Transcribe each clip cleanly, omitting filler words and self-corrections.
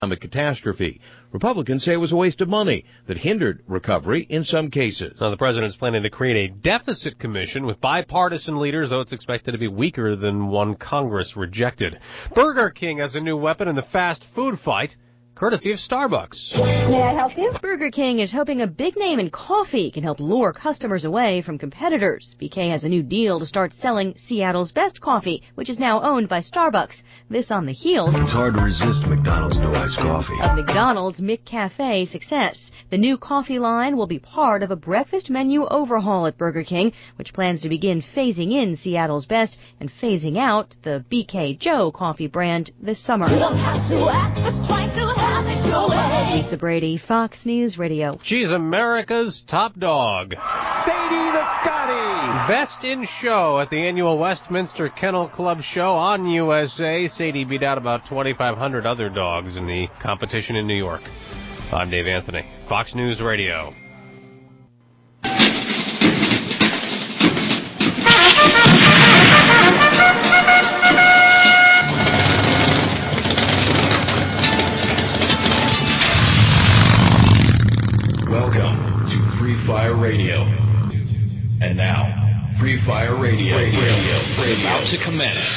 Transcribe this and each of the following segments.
economic catastrophe. Republicans say it was a waste of money that hindered recovery in some cases. Now, the president's planning to create a deficit commission with bipartisan leaders, though it's expected to be weaker than one Congress rejected. Burger King has a new weapon in the fast food fight, courtesy of Starbucks. May I help you? Burger King is hoping a big name in coffee can help lure customers away from competitors. BK has a new deal to start selling Seattle's best coffee, which is now owned by Starbucks. This on the heels It's hard to resist McDonald's new iced coffee. of McDonald's McCafe success. The new coffee line will be part of a breakfast menu overhaul at Burger King, which plans to begin phasing in Seattle's best and phasing out the BK Joe coffee brand this summer. You don't have to act just twice to have it your way. Lisa Brady, Fox News Radio. She's America's top dog. Sadie the Scotty. Best in show at the annual Westminster Kennel Club show on USA. Sadie beat out about 2,500 other dogs in the competition in New York. I'm Dave Anthony, Fox News Radio. Welcome to Free Fire Radio. And now, Free Fire Radio is about to commence.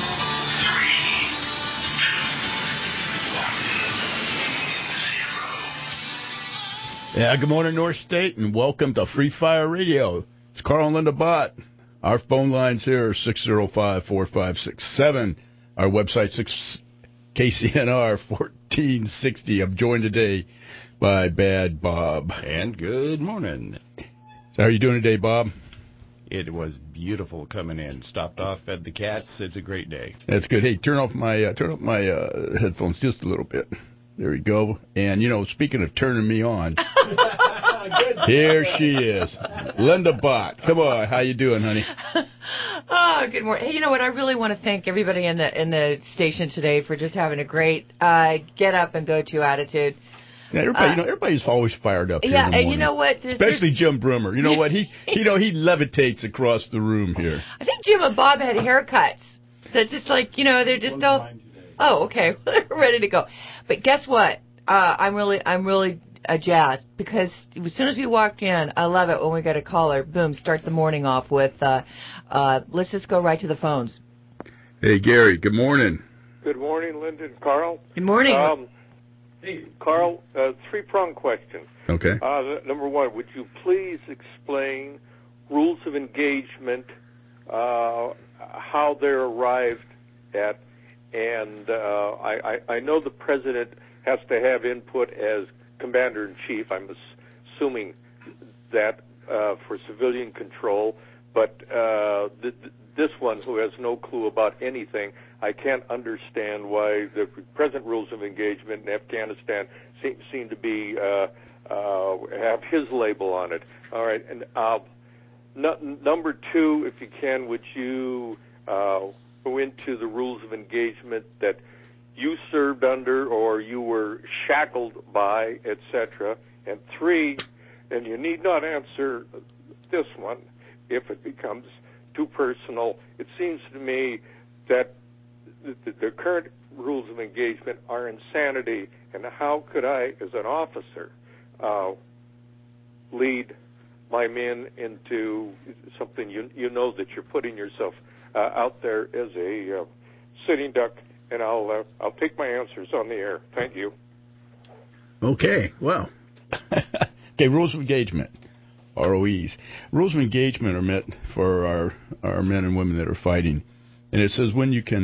Yeah, good morning, North State, and welcome to Free Fire Radio. It's Carl and Linda Bott. Our phone lines here are 605-4567. Our website, KCNR 1460. I'm joined today by Bad Bob. And good morning. So how are you doing today, Bob? It was beautiful coming in. Stopped off, fed the cats. It's a great day. That's good. Hey, turn off my headphones just a little bit. There we go. And, speaking of turning me on, here she is, Linda Bott. Come on, how you doing, honey? Oh, good morning. Hey, you know what? I really want to thank everybody in the station today for just having a great get up and go to attitude. Yeah, everybody's always fired up here yeah, in the morning. And you know what? Especially Jim Brummer. You know what? He levitates across the room here. I think Jim and Bob had haircuts. That's just like, they're just all. Oh, okay. We're ready to go. But guess what? I'm really jazzed because as soon as we walked in, I love it when we get a caller. Boom, start the morning off with, let's just go right to the phones. Hey, Gary, good morning. Good morning, Linda and Carl. Good morning. Hey, Carl, three-pronged question. Okay. Number one, would you please explain rules of engagement, how they're arrived at, and I know the president has to have input as commander-in-chief. I'm assuming that for civilian control, but this one, who has no clue about anything, I can't understand why the present rules of engagement in Afghanistan seem to be have his label on it. All right, and number two, if you can, would you go into the rules of engagement that you served under or you were shackled by, etc. And three, and you need not answer this one if it becomes too personal. It seems to me that the current rules of engagement are insanity, and how could I, as an officer, lead my men into something you know that you're putting yourself out there as a sitting duck, and I'll take my answers on the air. Thank you. Okay, well, okay, rules of engagement, ROEs. Rules of engagement are meant for our men and women that are fighting, and it says when you can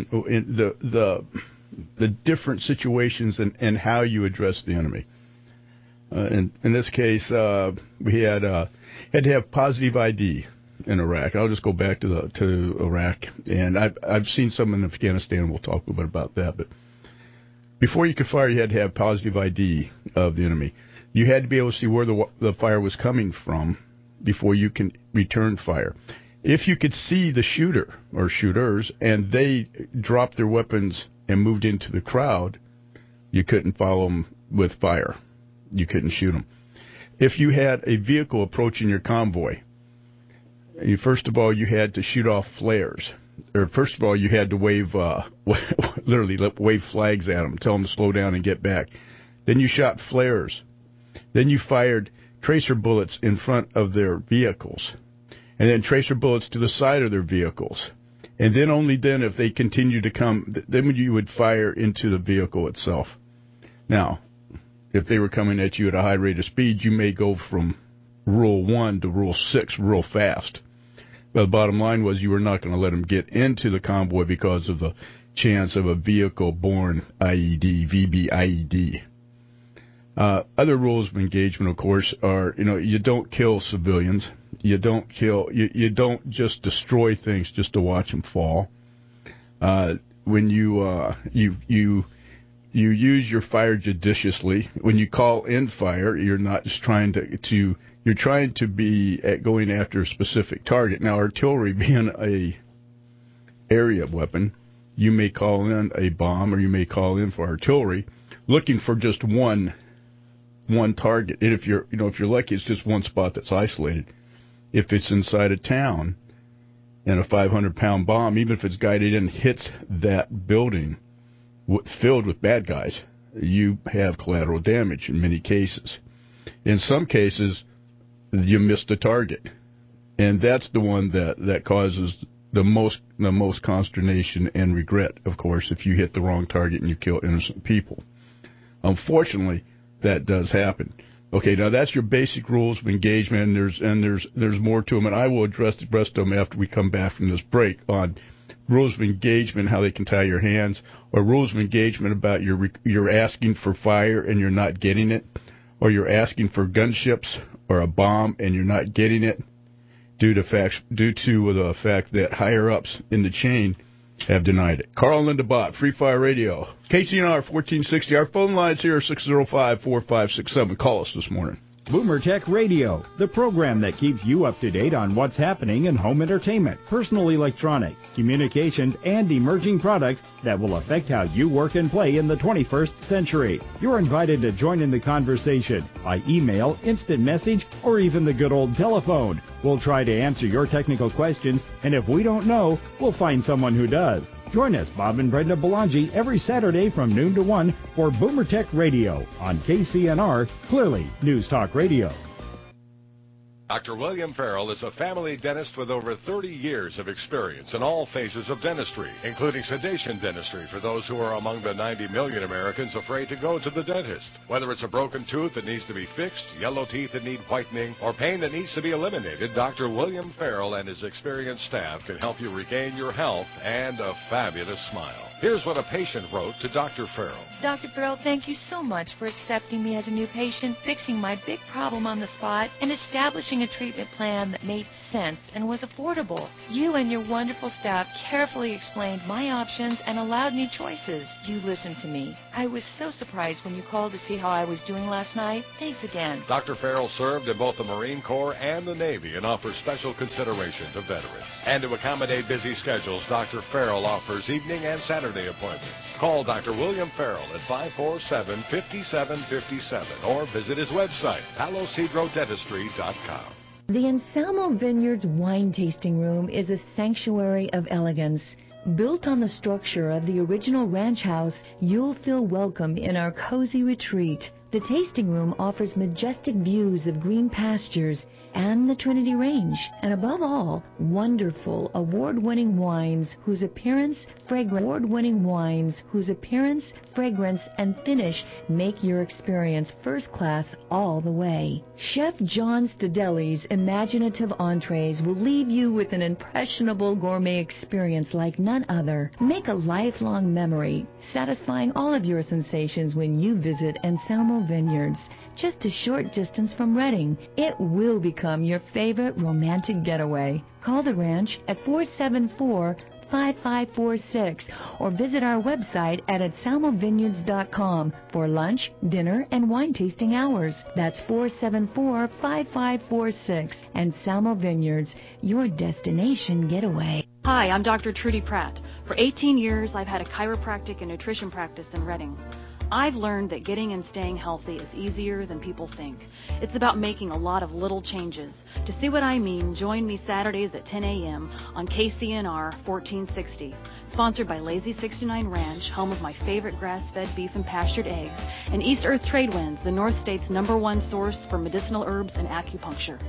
the different situations and how you address the enemy. In this case, we had to have positive ID in Iraq. I'll just go back to Iraq, and I've seen some in Afghanistan. We'll talk a little bit about that. But before you could fire, you had to have positive ID of the enemy. You had to be able to see where the fire was coming from before you can return fire. If you could see the shooter or shooters and they dropped their weapons and moved into the crowd, you couldn't follow them with fire. You couldn't shoot them. If you had a vehicle approaching your convoy, first of all, you had to shoot off flares. first of all, you had to wave, literally wave flags at them, tell them to slow down and get back. Then you shot flares. Then you fired tracer bullets in front of their vehicles, and then tracer bullets to the side of their vehicles. And then only then, if they continue to come, then you would fire into the vehicle itself. Now, if they were coming at you at a high rate of speed, you may go from Rule 1 to Rule 6 real fast. But the bottom line was you were not going to let them get into the convoy because of the chance of a vehicle-borne IED, VBIED. Other rules of engagement, of course, are, you don't kill civilians. You don't just destroy things just to watch them fall. When you use your fire judiciously. When you call in fire, you're not just trying you're trying to be going after a specific target. Now, artillery being a area weapon, you may call in a bomb or you may call in for artillery, looking for just one target. And if you're lucky, it's just one spot that's isolated. If it's inside a town and a 500-pound bomb, even if it's guided in, hits that building filled with bad guys, you have collateral damage in many cases. In some cases, you miss the target, and that's the one that causes the most consternation and regret, of course, if you hit the wrong target and you kill innocent people. Unfortunately, that does happen. Okay, now that's your basic rules of engagement, and there's more to them, and I will address the rest of them after we come back from this break on rules of engagement, how they can tie your hands, or rules of engagement about you're asking for fire and you're not getting it, or you're asking for gunships or a bomb and you're not getting it due to the fact that higher-ups in the chain have denied it. Carl and Linda Bott, Free Fire Radio. KCNR 1460. Our phone lines here are 605-4567. Call us this morning. Boomer Tech Radio, the program that keeps you up to date on what's happening in home entertainment, personal electronics, communications, and emerging products that will affect how you work and play in the 21st century. You're invited to join in the conversation by email, instant message, or even the good old telephone. We'll try to answer your technical questions, and if we don't know, we'll find someone who does. Join us, Bob and Brenda Belangi, every Saturday from noon to 1 for Boomer Tech Radio on KCNR, clearly News Talk Radio. Dr. William Farrell is a family dentist with over 30 years of experience in all phases of dentistry, including sedation dentistry for those who are among the 90 million Americans afraid to go to the dentist. Whether it's a broken tooth that needs to be fixed, yellow teeth that need whitening, or pain that needs to be eliminated, Dr. William Farrell and his experienced staff can help you regain your health and a fabulous smile. Here's what a patient wrote to Dr. Farrell. Dr. Farrell, thank you so much for accepting me as a new patient, fixing my big problem on the spot, and establishing a treatment plan that made sense and was affordable. You and your wonderful staff carefully explained my options and allowed me choices. You listened to me. I was so surprised when you called to see how I was doing last night. Thanks again. Dr. Farrell served in both the Marine Corps and the Navy and offers special consideration to veterans. And to accommodate busy schedules, Dr. Farrell offers evening and Saturday appointments. Call Dr. William Farrell at 547-5757 or visit his website, palocedrodentistry.com. The Anselmo Vineyards Wine Tasting Room is a sanctuary of elegance. Built on the structure of the original ranch house, you'll feel welcome in our cozy retreat. The tasting room offers majestic views of green pastures and the Trinity Range, and above all, wonderful award-winning wines whose appearance, fragrance, and finish make your experience first class all the way. Chef John Stadelli's imaginative entrees will leave you with an impressionable gourmet experience like none other. Make a lifelong memory, satisfying all of your sensations when you visit Anselmo Vineyards, just a short distance from Redding. It will become your favorite romantic getaway. Call the ranch at 474-5546 or visit our website at anselmovineyards.com for lunch, dinner, and wine tasting hours. That's 474-5546. Anselmo Vineyards, your destination getaway. Hi, I'm Dr. Trudy Pratt. For 18 years, I've had a chiropractic and nutrition practice in Redding. I've learned that getting and staying healthy is easier than people think. It's about making a lot of little changes. To see what I mean, join me Saturdays at 10 a.m. on KCNR 1460. Sponsored by Lazy 69 Ranch, home of my favorite grass-fed beef and pastured eggs, and East Earth Trade Winds, the North State's #1 source for medicinal herbs and acupuncture.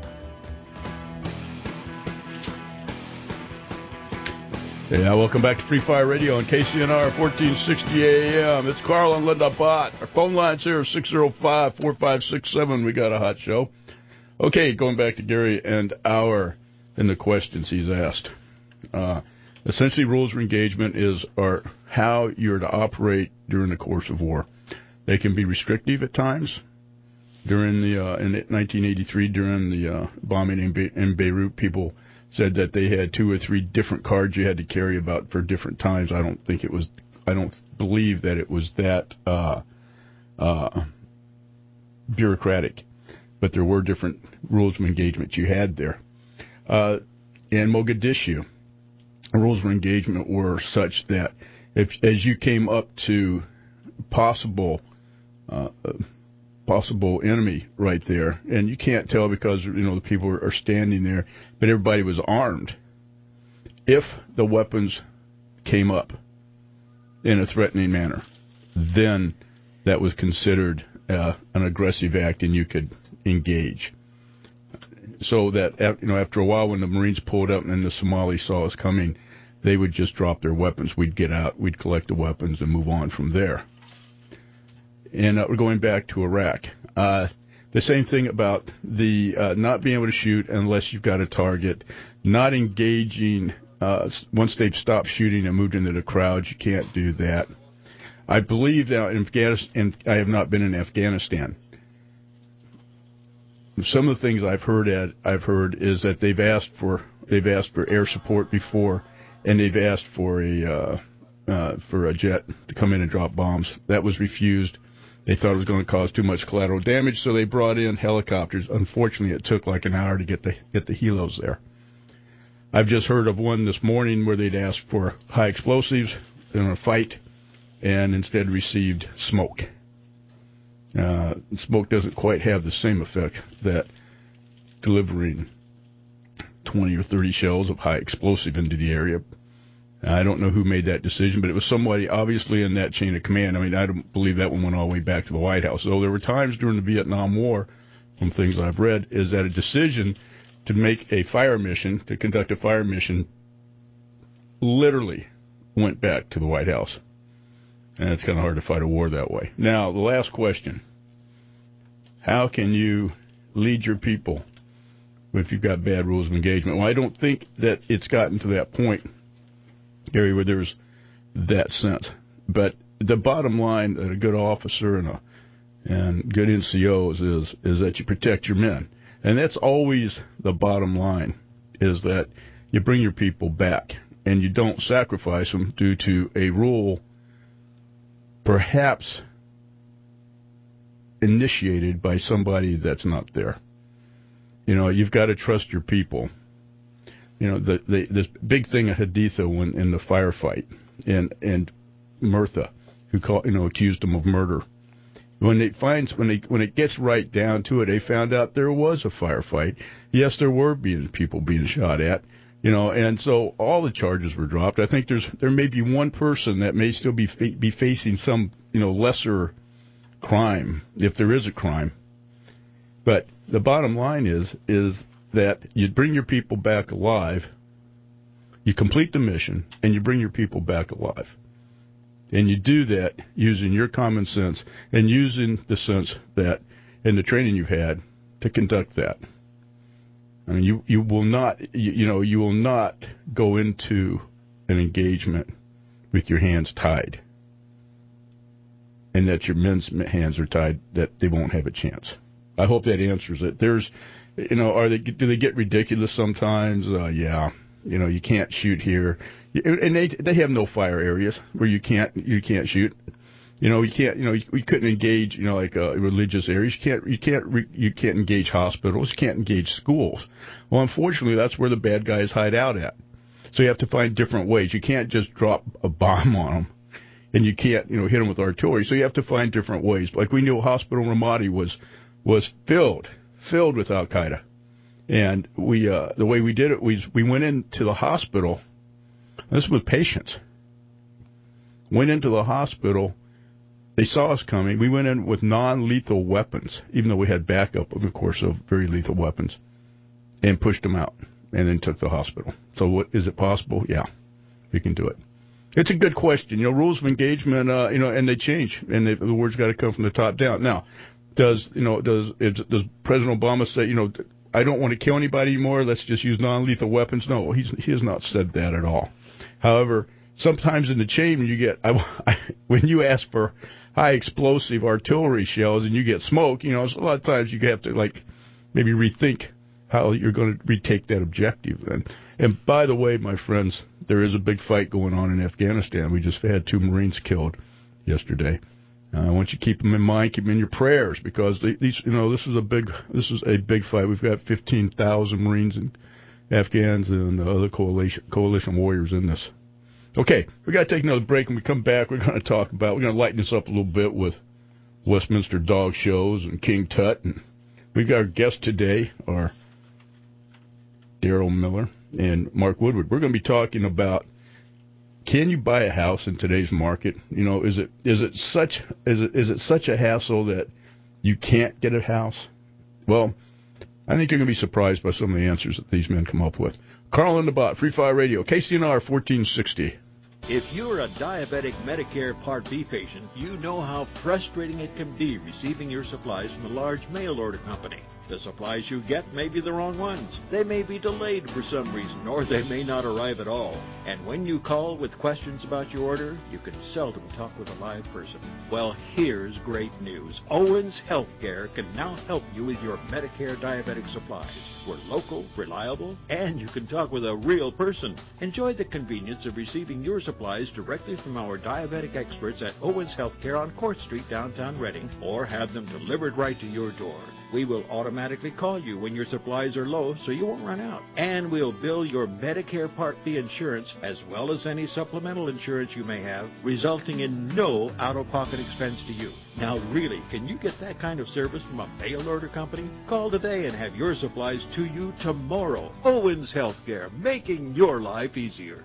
Yeah, welcome back to Free Fire Radio on KCNR 1460 AM. It's Carl and Linda Bott. Our phone line's here, 605-4567. We got a hot show. Okay, going back to Gary and the questions he's asked. Essentially, rules of engagement are how you're to operate during the course of war. They can be restrictive at times. During in 1983, during the bombing in Beirut, people said that they had 2 or 3 different cards you had to carry about for different times. I don't believe that it was that bureaucratic, but there were different rules of engagement you had there. In Mogadishu, rules of engagement were such that as you came up to possible enemy right there, and you can't tell because the people are standing there, but everybody was armed. If the weapons came up in a threatening manner, then that was considered an aggressive act, and you could engage. So that after a while, when the Marines pulled up and the Somalis saw us coming, they would just drop their weapons. We'd get out, we'd collect the weapons, and move on from there. And we're going back to Iraq. The same thing about the not being able to shoot unless you've got a target, not engaging once they've stopped shooting and moved into the crowds. You can't do that. I believe that in Afghanistan, I have not been in Afghanistan. Some of the things I've heard is that they've asked for air support before, and they've asked for a jet to come in and drop bombs. That was refused. They thought it was going to cause too much collateral damage, so they brought in helicopters. Unfortunately, it took like an hour to get the helos there. I've just heard of one this morning where they'd asked for high explosives in a fight and instead received smoke. Smoke doesn't quite have the same effect that delivering 20 or 30 shells of high explosive into the area. I don't know who made that decision, but it was somebody obviously in that chain of command. I mean, I don't believe that one went all the way back to the White House. Though there were times during the Vietnam War, from things I've read, is that a decision to make a fire mission, to conduct a fire mission, literally went back to the White House. And it's kind of hard to fight a war that way. Now, the last question. How can you lead your people if you've got bad rules of engagement? Well, I don't think that it's gotten to that point, Gary, where there's that sense. But the bottom line that a good officer and good NCOs is that you protect your men. And that's always the bottom line, is that you bring your people back and you don't sacrifice them due to a rule perhaps initiated by somebody that's not there. You've got to trust your people. This big thing at Haditha when in the firefight, and Murtha, who accused him of murder. When it gets right down to it, they found out there was a firefight. Yes, there were people being shot at, and so all the charges were dropped. I think there may be one person that may still be facing some lesser crime, if there is a crime. But the bottom line is that you bring your people back alive, you complete the mission, and you bring your people back alive. And you do that using your common sense and using the sense that, and the training you've had to conduct that. I mean, you will not go into an engagement with your hands tied, and that your men's hands are tied, that they won't have a chance. I hope that answers it. There's, do they get ridiculous sometimes? Yeah. You can't shoot here, and they have no fire areas where you can't shoot. We couldn't engage, like religious areas. You can't engage hospitals. You can't engage schools. Well, unfortunately, that's where the bad guys hide out at. So you have to find different ways. You can't just drop a bomb on them. and you can't, hit them with artillery. So you have to find different ways. Like we knew Hospital Ramadi was filled with Al Qaeda, and we the way we did it, we went into the hospital. This was with patients. Went into the hospital. They saw us coming. We went in with non-lethal weapons, even though we had backup, of course, of very lethal weapons, and pushed them out, and then took the hospital. So is it possible? Yeah, we can do it. It's a good question. Rules of engagement, and they change, and the word's got to come from the top down. Now, does President Obama say, I don't want to kill anybody anymore, let's just use non-lethal weapons? No, he has not said that at all. However, sometimes in the chain, when you ask for high explosive artillery shells and you get smoke, so a lot of times you have to maybe rethink how you're going to retake that objective. And by the way, my friends, there is a big fight going on in Afghanistan. We just had 2 Marines killed yesterday. I want you to keep them in mind, keep them in your prayers, because this is a big fight. We've got 15,000 Marines and Afghans and other coalition warriors in this. Okay, we got to take another break. When we come back, we're going to lighten this up a little bit with Westminster Dog Shows and King Tut. And we've got our guests today are Daryl Miller and Mark Woodward. We're going to be talking about, can you buy a house in today's market? Is it such a hassle that you can't get a house? Well, I think you're going to be surprised by some of the answers that these men come up with. Carl and the Bot, Free Fire Radio, KCNR 1460. If you're a diabetic Medicare Part B patient, you know how frustrating it can be receiving your supplies from a large mail order company. The supplies you get may be the wrong ones. They may be delayed for some reason, or they may not arrive at all. And when you call with questions about your order, you can seldom talk with a live person. Well, here's great news. Owens Healthcare can now help you with your Medicare diabetic supplies. We're local, reliable, and you can talk with a real person. Enjoy the convenience of receiving your supplies directly from our diabetic experts at Owens Healthcare on Court Street, downtown Reading, or have them delivered right to your door. We will automatically call you when your supplies are low so you won't run out. And we'll bill your Medicare Part B insurance as well as any supplemental insurance you may have, resulting in no out-of-pocket expense to you. Now really, can you get that kind of service from a mail order company? Call today and have your supplies to you tomorrow. Owens Healthcare, making your life easier.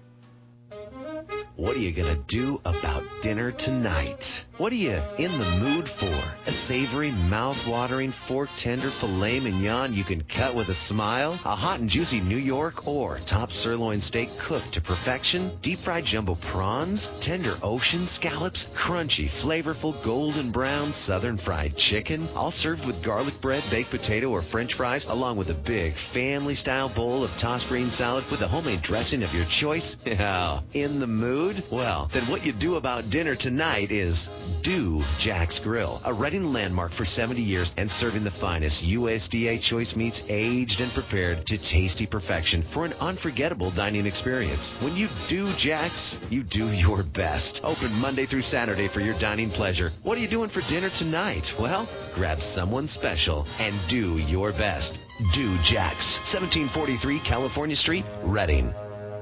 What are you going to do about dinner tonight? What are you in the mood for? A savory, mouth-watering, fork-tender filet mignon you can cut with a smile? A hot and juicy New York or top sirloin steak cooked to perfection? Deep-fried jumbo prawns? Tender ocean scallops? Crunchy, flavorful, golden brown southern fried chicken? All served with garlic bread, baked potato, or French fries, along with a big family-style bowl of tossed green salad with a homemade dressing of your choice? Yeah. In the mood? Well, then what you do about dinner tonight is do Jack's Grill, a Reading landmark for 70 years and serving the finest USDA choice meats aged and prepared to tasty perfection for an unforgettable dining experience. When you do Jack's, you do your best. Open Monday through Saturday for your dining pleasure. What are you doing for dinner tonight? Well, grab someone special and do your best. Do Jack's, 1743 California Street, Reading.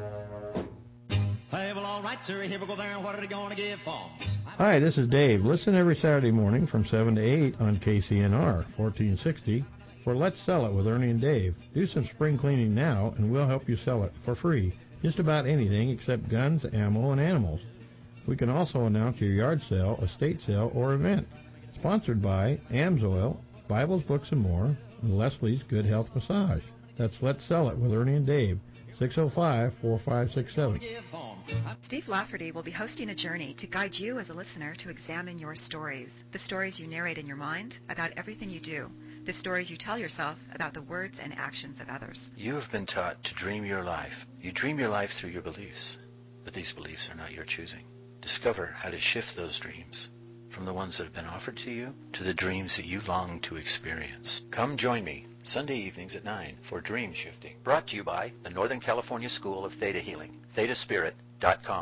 Sir, here we go there. What are they going to give for? Hi, this is Dave. Listen every Saturday morning from 7 to 8 on KCNR 1460 for Let's Sell It with Ernie and Dave. Do some spring cleaning now, and we'll help you sell it for free. Just about anything except guns, ammo, and animals. We can also announce your yard sale, estate sale, or event. Sponsored by AMSOIL, Bibles, Books, and More, and Leslie's Good Health Massage. That's Let's Sell It with Ernie and Dave, 605-4567. Steve Lafferty will be hosting a journey to guide you as a listener to examine your stories. The stories you narrate in your mind about everything you do. The stories you tell yourself about the words and actions of others. You have been taught to dream your life. You dream your life through your beliefs, but these beliefs are not your choosing. Discover how to shift those dreams from the ones that have been offered to you to the dreams that you long to experience. Come join me Sunday evenings at 9 for Dream Shifting. Brought to you by the Northern California School of Theta Healing, thetaspirit.com.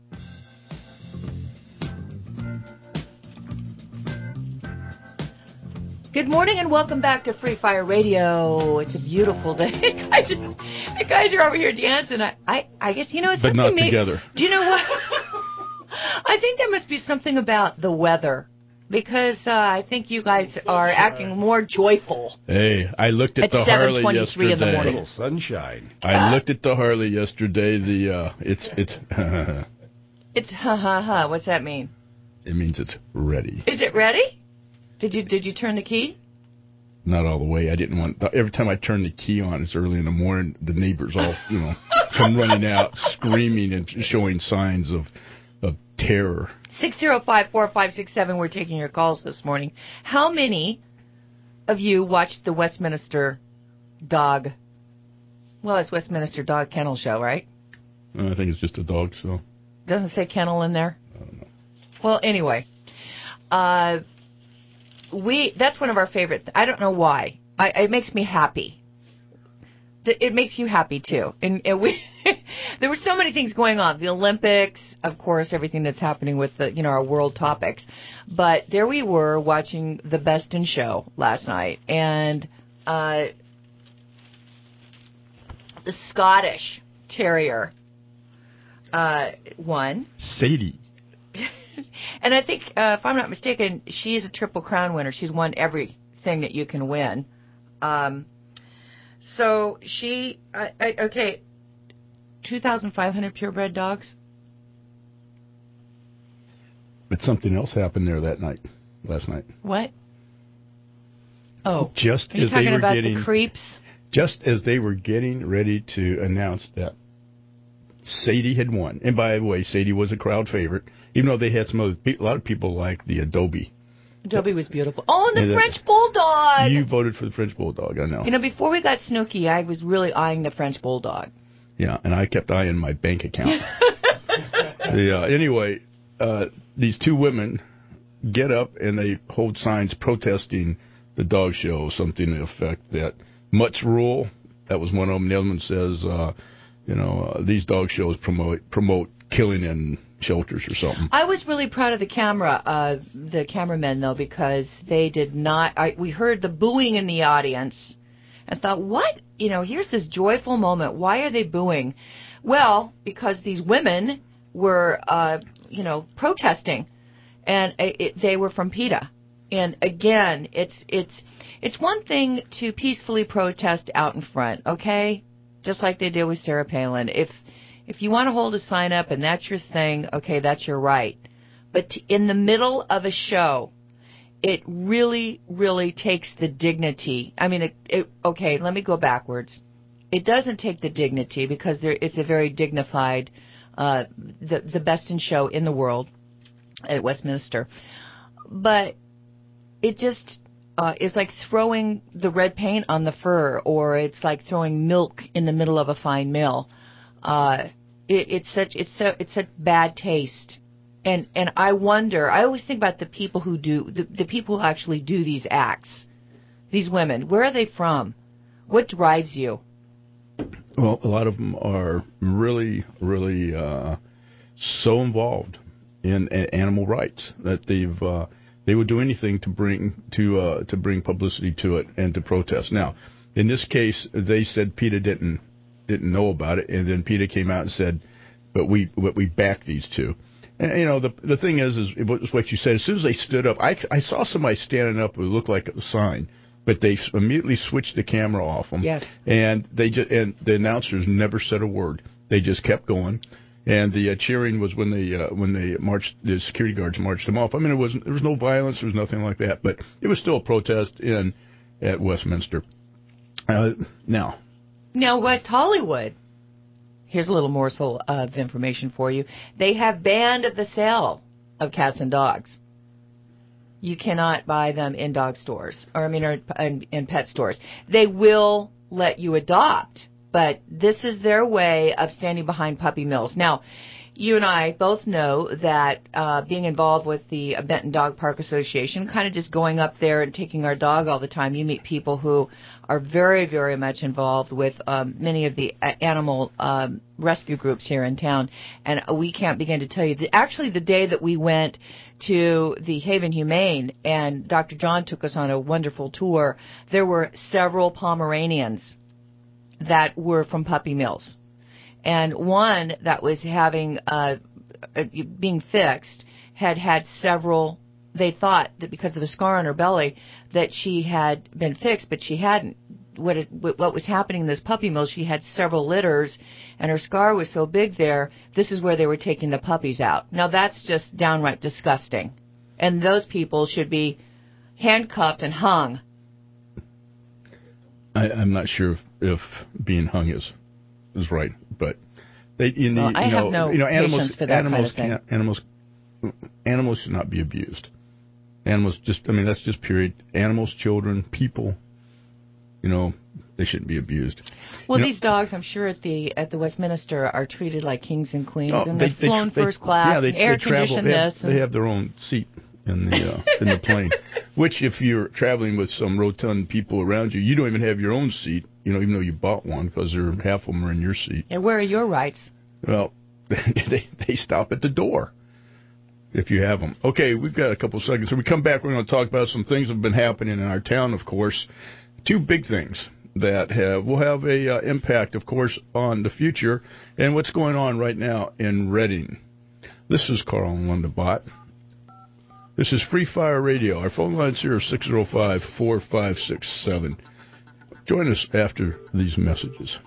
Good morning and welcome back to Free Fire Radio. It's a beautiful day. The guys are over here dancing. I guess, you know, it's but something. Not together. Do you know what? I think there must be something about the weather, because I think you guys are acting more joyful. Hey, I looked at the Harley yesterday. In the morning. Little sunshine. I looked at the Harley yesterday. It's It's ha ha ha. What's that mean? It means it's ready. Is it ready? Did you turn the key? Not all the way. I didn't want. Every time I turn the key on, it's early in the morning. The neighbors all, come running out, screaming and showing signs of terror. 605-4567. We're taking your calls this morning. How many of you watched the Westminster Dog? Well, it's Westminster Dog Kennel Show, right? I think it's just a dog show. Doesn't say kennel in there. I don't know. Well, anyway, that's one of our favorite. I don't know why. It makes me happy. It makes you happy too. And we there were so many things going on. The Olympics, of course, everything that's happening with our world topics. But there we were watching the Best in Show last night, and the Scottish Terrier won. Sadie. And I think, if I'm not mistaken, she's a Triple Crown winner. She's won everything that you can win. So she, okay, 2,500 purebred dogs. But something else happened there last night. What? Oh, just are you as talking they were about getting the creeps? Just as they were getting ready to announce that Sadie had won, and by the way, Sadie was a crowd favorite, even though they had a lot of people like the Adobe. Adobe was beautiful. Oh, and the French Bulldog. You voted for the French Bulldog, I know. Before we got Snooki, I was really eyeing the French Bulldog. Yeah, and I kept eyeing my bank account. Anyway, these two women get up and they hold signs protesting the dog show, something to the effect that much rule. That was one of them. The other one says, these dog shows promote killing in shelters or something. I was really proud of the cameramen, though, because they did not. We heard the booing in the audience and thought, what? Here's this joyful moment. Why are they booing? Well, because these women were, protesting, and they were from PETA. And again, it's one thing to peacefully protest out in front, okay? Just like they did with Sarah Palin. If you want to hold a sign up and that's your thing, okay, that's your right. But in the middle of a show, it really, really takes the dignity. I mean, okay, let me go backwards. It doesn't take the dignity because it's a very dignified, the Best in Show in the world at Westminster. But it just is like throwing the red paint on the fur, or it's like throwing milk in the middle of a fine meal. It's such bad taste, and I wonder. I always think about the people who do the people who actually do these acts. These women, where are they from? What drives you? Well, a lot of them are really, really so involved in animal rights that they would do anything to bring publicity to it and to protest. Now, in this case, they said PETA didn't know about it, and then PETA came out and said, but we back these two. And the thing is what you said. As soon as they stood up, I saw somebody standing up who looked like a sign, but they immediately switched the camera off them. Yes. And and the announcers never said a word. They just kept going. And the cheering was when they marched, the security guards marched them off. I mean, there was no violence, there was nothing like that, but it was still a protest at Westminster. Now, West Hollywood. Here's a little morsel of information for you. They have banned the sale of cats and dogs. You cannot buy them in dog stores, or in pet stores. They will let you adopt, but this is their way of standing behind puppy mills. Now, you and I both know that being involved with the Benton Dog Park Association, kind of just going up there and taking our dog all the time, you meet people who are very, very much involved with many of the animal rescue groups here in town. And we can't begin to tell you. Actually, the day that we went to the Haven Humane and Dr. John took us on a wonderful tour, there were several Pomeranians that were from puppy mills. And one that was having being fixed had several. They thought that because of the scar on her belly that she had been fixed, but she hadn't. What was happening in this puppy mill, she had several litters, and her scar was so big there, this is where they were taking the puppies out. Now, that's just downright disgusting. And those people should be handcuffed and hung. I'm not sure if being hung is right, but I have no patience for that kind of thing. Animals should not be abused. Animals that's just period. Animals, children, people, they shouldn't be abused. Well, these dogs, I'm sure at the Westminster are treated like kings and queens, and they're flown first class, air conditioned this. They have their own seat in the plane. Which, if you're traveling with some rotund people around you, you don't even have your own seat. Even though you bought one, because half of them are in your seat. And where are your rights? Well, they stop at the door. If you have them. Okay, we've got a couple seconds. So we come back, we're going to talk about some things that have been happening in our town, of course. Two big things that will have a impact, of course, on the future and what's going on right now in Reading. This is Carl and Linda Bott. This is Free Fire Radio. Our phone line's here are 605-4567. Join us after these messages.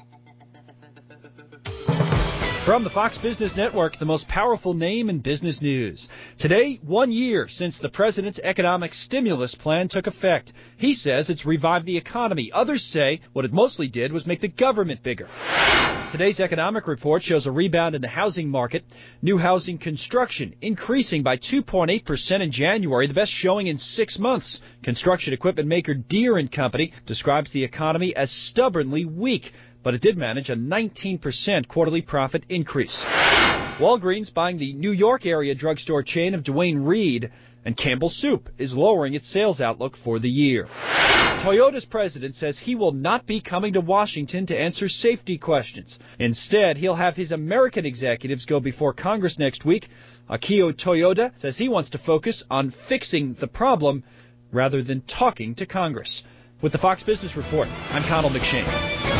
From the Fox Business Network, the most powerful name in business news. Today, 1 year since the president's economic stimulus plan took effect. He says it's revived the economy. Others say what it mostly did was make the government bigger. Today's economic report shows a rebound in the housing market. New housing construction increasing by 2.8% in January, the best showing in 6 months. Construction equipment maker Deere & Company describes the economy as stubbornly weak, but it did manage a 19% quarterly profit increase. Walgreens buying the New York area drugstore chain of Duane Reade, and Campbell Soup is lowering its sales outlook for the year. Toyota's president says he will not be coming to Washington to answer safety questions. Instead, he'll have his American executives go before Congress next week. Akio Toyoda says he wants to focus on fixing the problem rather than talking to Congress. With the Fox Business Report, I'm Connell McShane.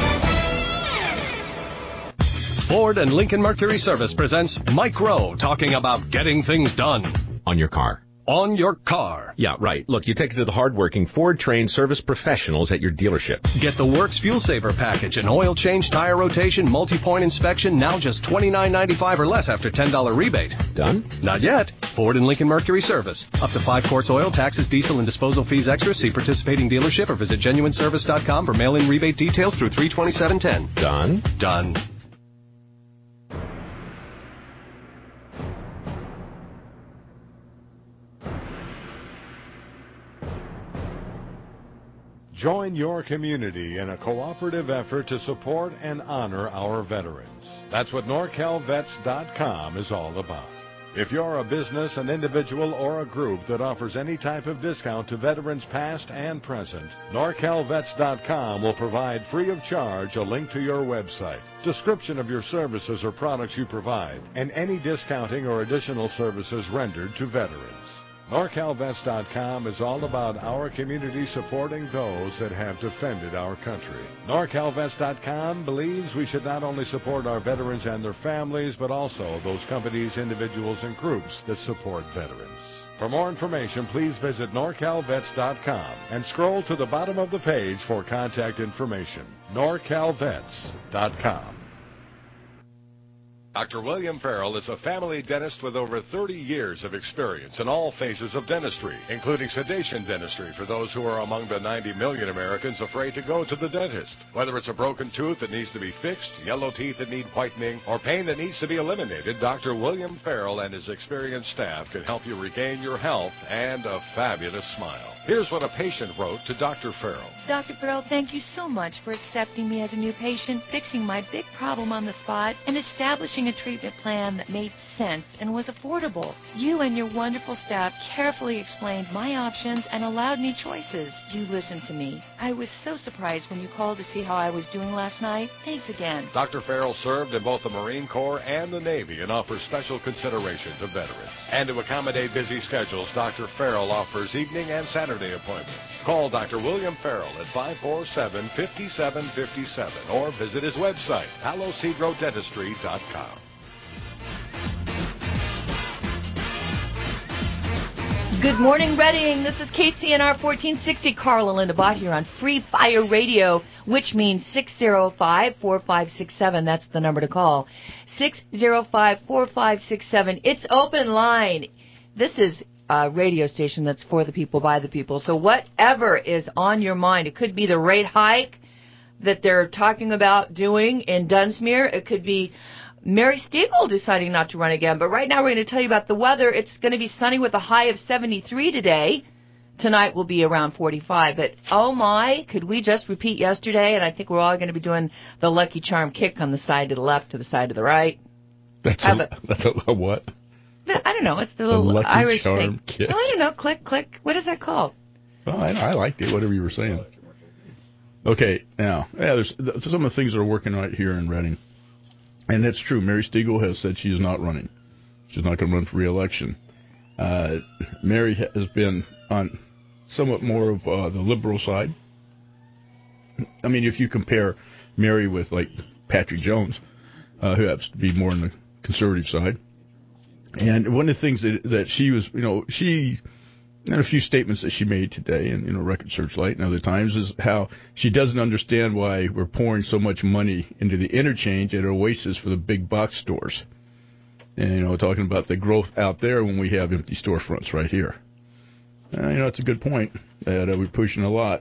Ford and Lincoln Mercury Service presents Mike Rowe talking about getting things done. On your car. On your car. Yeah, right. Look, you take it to the hardworking Ford-trained service professionals at your dealership. Get the Works Fuel Saver Package, an oil change, tire rotation, multi-point inspection, now just $29.95 or less after $10 rebate. Done? Not yet. Ford and Lincoln Mercury Service. Up to 5 quarts oil, taxes, diesel, and disposal fees extra. See participating dealership or visit genuineservice.com for mail-in rebate details through 3/27/10. Done? Done. Join your community in a cooperative effort to support and honor our veterans. That's what NorCalVets.com is all about. If you're a business, an individual, or a group that offers any type of discount to veterans past and present, NorCalVets.com will provide free of charge a link to your website, description of your services or products you provide, and any discounting or additional services rendered to veterans. NorCalVets.com is all about our community supporting those that have defended our country. NorCalVets.com believes we should not only support our veterans and their families, but also those companies, individuals, and groups that support veterans. For more information, please visit NorCalVets.com and scroll to the bottom of the page for contact information. NorCalVets.com. Dr. William Farrell is a family dentist with over 30 years of experience in all phases of dentistry, including sedation dentistry for those who are among the 90 million Americans afraid to go to the dentist. Whether it's a broken tooth that needs to be fixed, yellow teeth that need whitening, or pain that needs to be eliminated, Dr. William Farrell and his experienced staff can help you regain your health and a fabulous smile. Here's what a patient wrote to Dr. Farrell. Dr. Farrell, thank you so much for accepting me as a new patient, fixing my big problem on the spot, and establishing a treatment plan that made sense and was affordable. You and your wonderful staff carefully explained my options and allowed me choices. You listened to me. I was so surprised when you called to see how I was doing last night. Thanks again. Dr. Farrell served in both the Marine Corps and the Navy and offers special consideration to veterans. And to accommodate busy schedules, Dr. Farrell offers evening and Saturday appointments. Call Dr. William Farrell at 547-5757 or visit his website, palocedrodentistry.com. Good morning, Reading. This is KCNR 1460. Carla Linda Bott here on Free Fire Radio, which means 605-4567. That's the number to call. 605-4567. It's open line. This is a radio station that's for the people, by the people. So whatever is on your mind, it could be the rate hike that they're talking about doing in Dunsmuir. It could be Mary Stegall deciding not to run again. But right now we're going to tell you about the weather. It's going to be sunny with a high of 73 today. Tonight will be around 45. But, oh, my, could we just repeat yesterday? And I think we're all going to be doing the Lucky Charm kick on the side to the left to the side to the right. That's a what? I don't know. It's the little Lucky Irish Charm thing. kick. Oh, you know, click, click. What is that called? Well, I liked it, whatever you were saying. Okay, now, there's some of the things that are working right here in Reading. And that's true. Mary Stegall has said she is not running. She's not going to run for re-election. Mary has been on somewhat more of the liberal side. I mean, if you compare Mary with, like, Patrick Jones, who happens to be more on the conservative side. And one of the things that she was, she had a few statements that she made today in, Record Searchlight and other times is how she doesn't understand why we're pouring so much money into the interchange at Oasis for the big box stores. And, talking about the growth out there when we have empty storefronts right here. It's a good point that we're pushing a lot.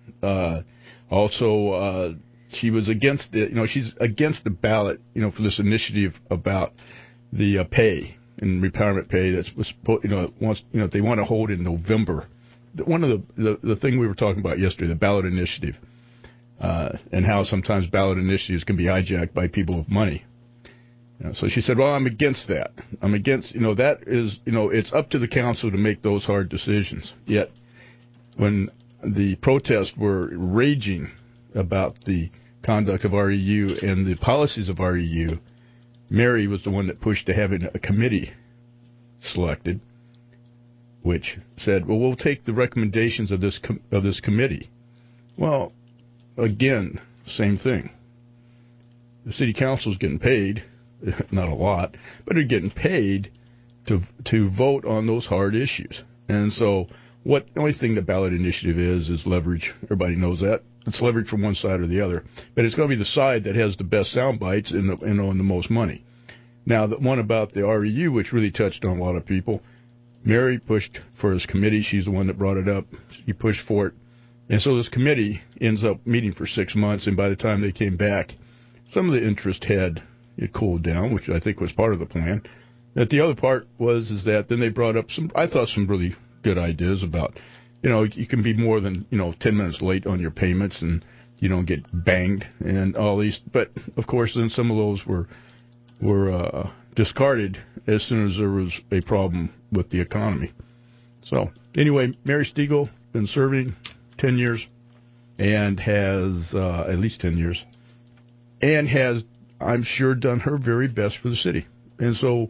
Also, she was against she's against the ballot, for this initiative about the pay and retirement pay they want to hold in November. One of the thing we were talking about yesterday, the ballot initiative, and how sometimes ballot initiatives can be hijacked by people with money. So she said, well, I'm against that. I'm against, that is, it's up to the council to make those hard decisions. Yet, when the protests were raging about the conduct of REU and the policies of REU, Mary was the one that pushed to having a committee selected, which said, well, we'll take the recommendations of this committee. Well, again, same thing. The city council is getting paid, not a lot, but they're getting paid to vote on those hard issues. And so the only thing the ballot initiative is leverage. Everybody knows that. It's leverage from one side or the other. But it's going to be the side that has the best sound bites and the most money. Now, the one about the REU, which really touched on a lot of people, Mary pushed for this committee. She's the one that brought it up. She pushed for it. And so this committee ends up meeting for 6 months, and by the time they came back, some of the interest had cooled down, which I think was part of the plan. But the other part was that then they brought up some really good ideas about, you can be more than, 10 minutes late on your payments and you don't get banged and all these. But, of course, then some of those were discarded as soon as there was a problem with the economy. So, anyway, Mary Stegall been serving 10 years and has, at least 10 years, and has, I'm sure, done her very best for the city. And so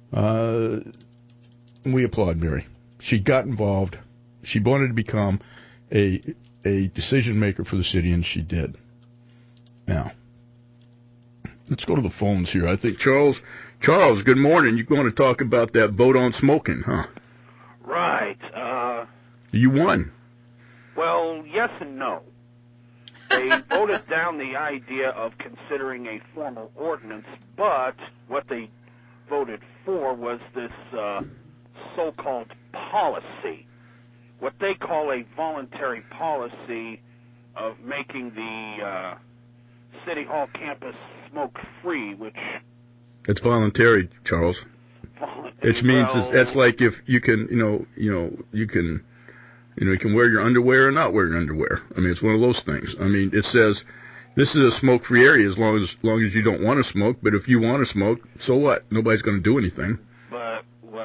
we applaud Mary. She got involved. She wanted to become a decision maker for the city, and she did. Now, let's go to the phones here. I think Charles, good morning. You're going to talk about that vote on smoking, huh? Right. You won. Well, yes and no. They voted down the idea of considering a formal ordinance, but what they voted for was this so-called policy, what they call a voluntary policy of making the City Hall campus smoke-free, which... It's voluntary, Charles. Which means that's like if you can, you can wear your underwear or not wear your underwear. I mean, it's one of those things. I mean, it says this is a smoke-free area as long as you don't want to smoke. But if you want to smoke, so what? Nobody's going to do anything. But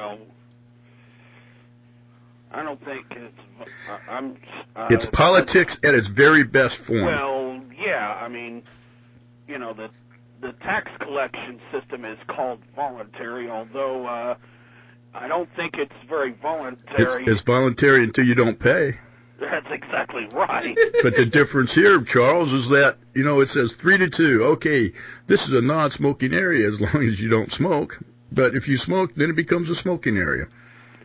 I don't think it's. It's politics at its very best form. Well, yeah. I mean, the tax collection system is called voluntary, although I don't think it's very voluntary. It's voluntary until you don't pay. That's exactly right. But the difference here, Charles, is that, it says 3-2. Okay, this is a non-smoking area as long as you don't smoke. But if you smoke, then it becomes a smoking area.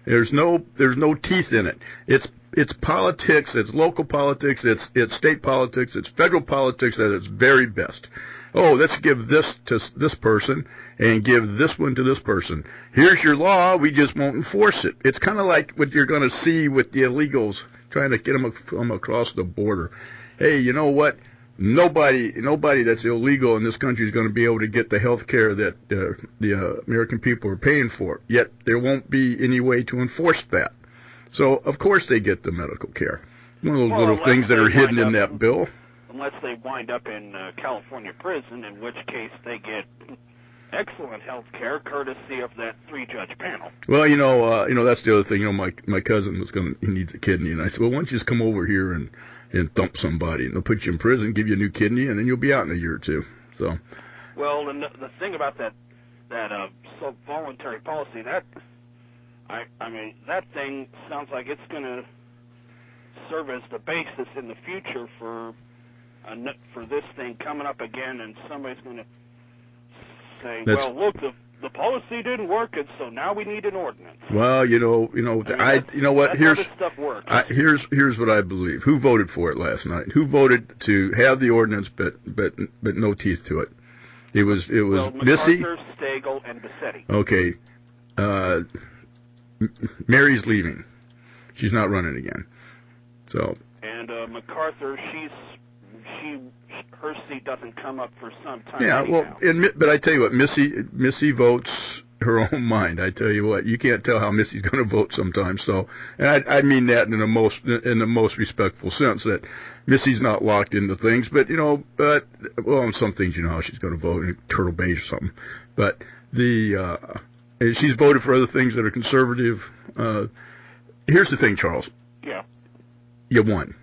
There's no teeth in it. It's politics. It's local politics. It's state politics. It's federal politics at its very best. Oh, let's give this to this person and give this one to this person. Here's your law. We just won't enforce it. It's kind of like what you're going to see with the illegals trying to get them across the border. Hey, you know what? Nobody that's illegal in this country is going to be able to get the health care that the American people are paying for. Yet there won't be any way to enforce that. So, of course, they get the medical care. One of those little things that are hidden in that bill. Unless they wind up in California prison, in which case they get excellent health care courtesy of that 3-judge panel. Well, that's the other thing. My cousin he needs a kidney, and I said, well, why don't you just come over here and thump somebody, and they'll put you in prison, give you a new kidney, and then you'll be out in a year or two. So. Well, the thing about that voluntary policy, I mean, that thing sounds like it's going to serve as the basis in the future for this thing coming up again, and somebody's going to say, well, look, the policy didn't work, and so now we need an ordinance. Well, you know what? Here's how this stuff works. Here's what I believe. Who voted for it last night? Who voted to have the ordinance, but no teeth to it? It was Missy, MacArthur, Stagel, and Bassetti. Okay. Mary's leaving. She's not running again. So. And MacArthur, her seat doesn't come up for some time. Yeah, anyhow. Well, but I tell you what, Missy votes her own mind. I tell you what, you can't tell how Missy's going to vote sometimes. So, and I mean that in the most respectful sense, that Missy's not locked into things. But on some things, you know how she's going to vote in Turtle Beige or something. But she's voted for other things that are conservative. Here's the thing, Charles. Yeah. You won.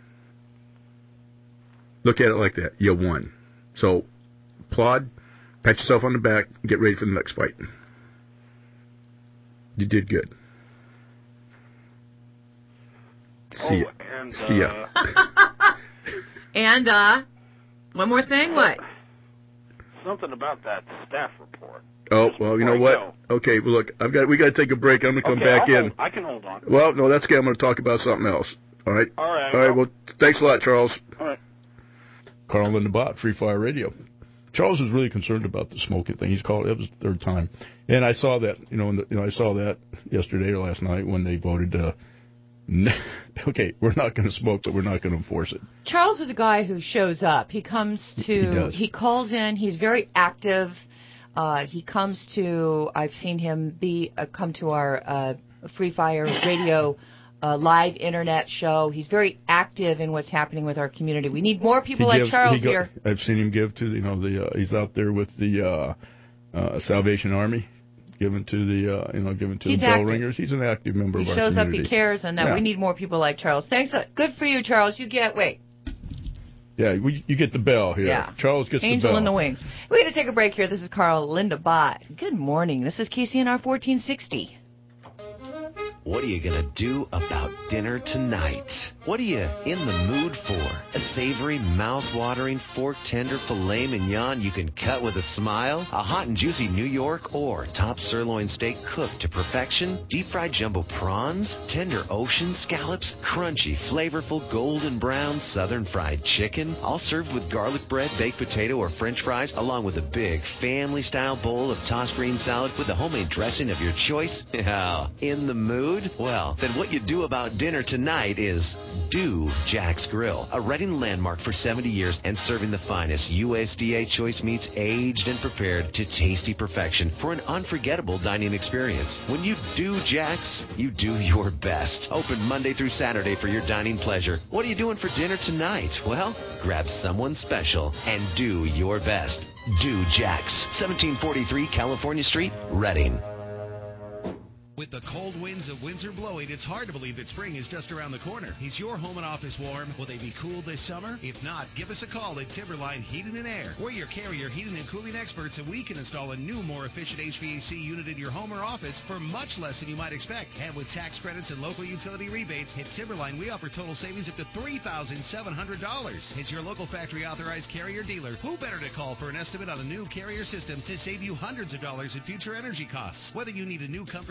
Look at it like that. You won. So, applaud, pat yourself on the back, get ready for the next fight. You did good. See ya. And, one more thing, what? Something about that staff report. Oh, well, you know what? Go. Okay, well, look, we got to take a break. I'm going to come back in. I can hold on. Well, no, that's okay. I'm going to talk about something else. All right? All right. All right, well, thanks a lot, Charles. All right. Carl Lindebott, Free Fire Radio. Charles is really concerned about the smoking thing. He's called. It was the third time, and I saw that. I saw that yesterday or last night when they voted. Okay, we're not going to smoke, but we're not going to enforce it. Charles is a guy who shows up. He comes to. He calls in. He's very active. He comes to. I've seen him come to our Free Fire Radio. Live internet show. He's very active in what's happening with our community. We need more people like Charles here. I've seen him give to he's out there with the Salvation Army, given to the bell ringers. He's an active member of our community. He shows up. He cares, and that we need more people like Charles. Thanks. Good for you, Charles. You get Yeah, you get the bell here. Yeah. Charles gets Angel the bell. in the wings. We're going to take a break here. This is Carl Lindebott. Good morning. This is KCNR 1460. What are you going to do about dinner tonight? What are you in the mood for? A savory, mouth-watering, fork-tender filet mignon you can cut with a smile? A hot and juicy New York or top sirloin steak cooked to perfection? Deep-fried jumbo prawns? Tender ocean scallops? Crunchy, flavorful, golden brown southern fried chicken? All served with garlic bread, baked potato, or french fries, along with a big family-style bowl of tossed green salad with a homemade dressing of your choice? Yeah. In the mood? Well, then what you do about dinner tonight is do Jack's Grill, a Reading landmark for 70 years and serving the finest USDA choice meats aged and prepared to tasty perfection for an unforgettable dining experience. When you do Jack's, you do your best. Open Monday through Saturday for your dining pleasure. What are you doing for dinner tonight? Well, grab someone special and do your best. Do Jack's, 1743 California Street, Reading. With the cold winds of Windsor blowing, it's hard to believe that spring is just around the corner. Is your home and office warm? Will they be cool this summer? If not, give us a call at Timberline Heating and Air. We're your Carrier heating and cooling experts, and we can install a new, more efficient HVAC unit in your home or office for much less than you might expect. And with tax credits and local utility rebates, at Timberline, we offer total savings up to $3,700. It's your local factory authorized Carrier dealer. Who better to call for an estimate on a new Carrier system to save you hundreds of dollars in future energy costs? Whether you need a new comfort system or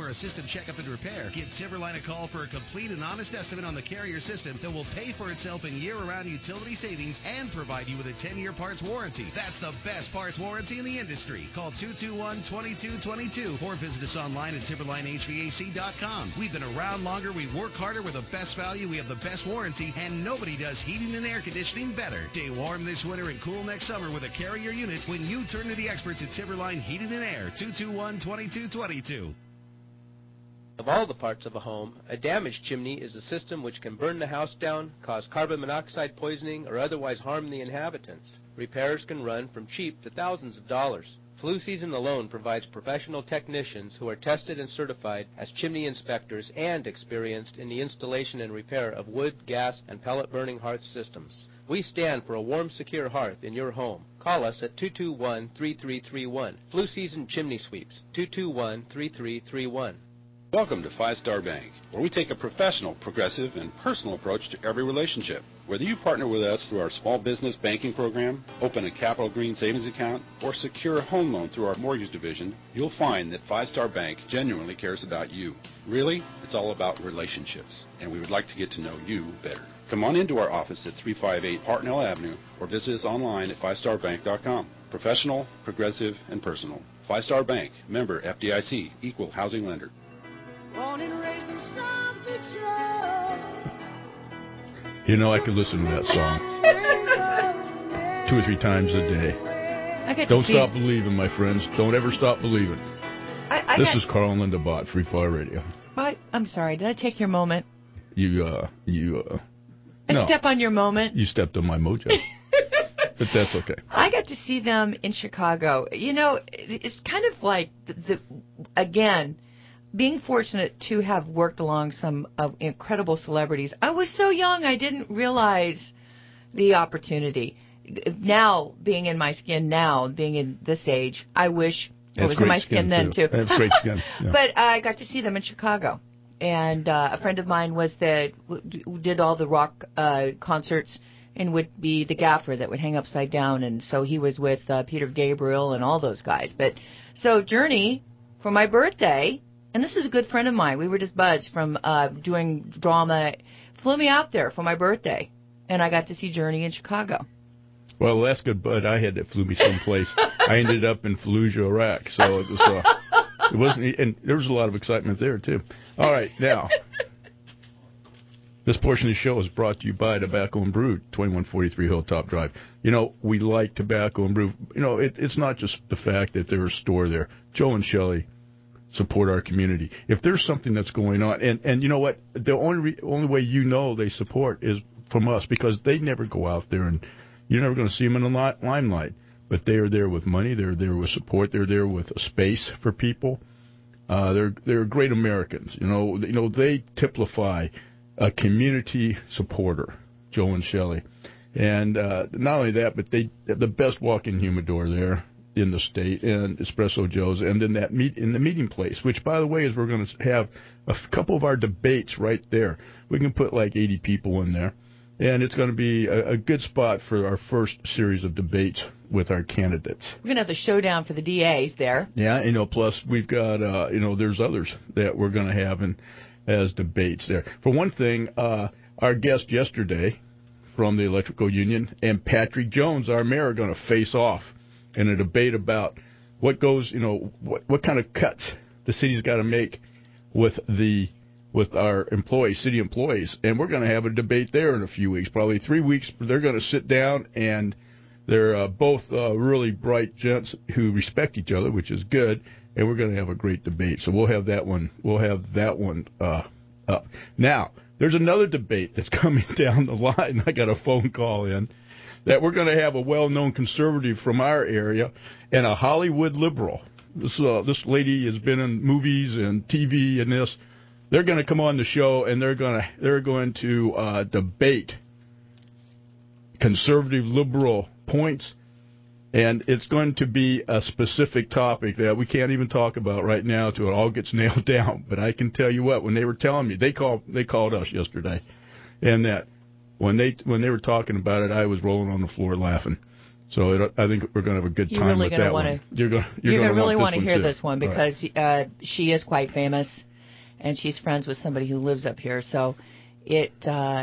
for a system checkup and repair, give Timberline a call for a complete and honest estimate on the Carrier system that will pay for itself in year-round utility savings and provide you with a 10-year parts warranty. That's the best parts warranty in the industry. Call 221-2222 or visit us online at TimberlineHVAC.com. We've been around longer, we work harder with the best value, we have the best warranty, and nobody does heating and air conditioning better. Stay warm this winter and cool next summer with a Carrier unit when you turn to the experts at Timberline Heating and Air. 221-2222. Of all the parts of a home, a damaged chimney is a system which can burn the house down, cause carbon monoxide poisoning, or otherwise harm the inhabitants. Repairs can run from cheap to thousands of dollars. Flu season alone provides professional technicians who are tested and certified as chimney inspectors and experienced in the installation and repair of wood, gas, and pellet burning hearth systems. We stand for a warm, secure hearth in your home. Call us at 221-3331. Flu season chimney sweeps, 221-3331. Welcome to Five Star Bank, where we take a professional, progressive, and personal approach to every relationship. Whether you partner with us through our small business banking program, open a Capital Green savings account, or secure a home loan through our mortgage division, you'll find that Five Star Bank genuinely cares about you. Really, it's all about relationships, and we would like to get to know you better. Come on into our office at 358 Hartnell Avenue or visit us online at fivestarbank.com. Professional, progressive, and personal. Five Star Bank, member FDIC, equal housing lender. You know, I could listen to that song 2 or 3 times a day. Don't stop believing, my friends. Don't ever stop believing. This is Carl and Linda Bott, Free Fire Radio. I'm sorry. Did I take your moment? No. Step on your moment? You stepped on my mojo. But that's okay. I got to see them in Chicago. You know, it's kind of like, again, being fortunate to have worked along some incredible celebrities. I was so young, I didn't realize the opportunity. Now, being in my skin now, being in this age, I wish it was in my skin then, too. That's great skin. Yeah. But I got to see them in Chicago. And a friend of mine did all the rock concerts and would be the gaffer that would hang upside down. And so he was with Peter Gabriel and all those guys. But so Journey, for my birthday, and this is a good friend of mine. We were just buds from doing drama. Flew me out there for my birthday, and I got to see Journey in Chicago. Well, that's good, bud. I had that flew me someplace. I ended up in Fallujah, Iraq, so it was. It wasn't, and there was a lot of excitement there too. All right, now this portion of the show is brought to you by Tobacco and Brew, 2143 Hilltop Drive. You know, we like Tobacco and Brew. You know, it's not just the fact that there's a store there. Joe and Shelley support our community. If there's something that's going on, and you know what, the only way you know they support is from us, because they never go out there and you're never going to see them in the limelight. But they are there with money. They're there with support. They're there with a space for people. They're great Americans. You know they typify a community supporter, Joe and Shelley, and not only that, but they have the best walk-in humidor there in the state, and Espresso Joe's, and then in the meeting place, which, by the way, is we're going to have a couple of our debates right there. We can put like 80 people in there, and it's going to be a good spot for our first series of debates with our candidates. We're going to have the showdown for the DAs there. Yeah, plus we've got, there's others that we're going to have as debates there. For one thing, our guest yesterday from the Electrical Union and Patrick Jones, our mayor, are going to face off in a debate about what goes, what kind of cuts the city's got to make with our city employees. And we're going to have a debate there in a few weeks, probably 3 weeks. They're going to sit down, and they're both really bright gents who respect each other, which is good. And we're going to have a great debate. So we'll have that one. Up. Now, there's another debate that's coming down the line. I got a phone call in that we're going to have a well-known conservative from our area and a Hollywood liberal. This lady has been in movies and TV and this. They're going to come on the show, and they're going to debate conservative liberal points, and it's going to be a specific topic that we can't even talk about right now till it all gets nailed down. But I can tell you what, when they were telling me, they called us yesterday, and that when they were talking about it, I was rolling on the floor laughing. So I think we're going to have a good time with that one. You're going to really want to hear this one because she is quite famous, and she's friends with somebody who lives up here. So it's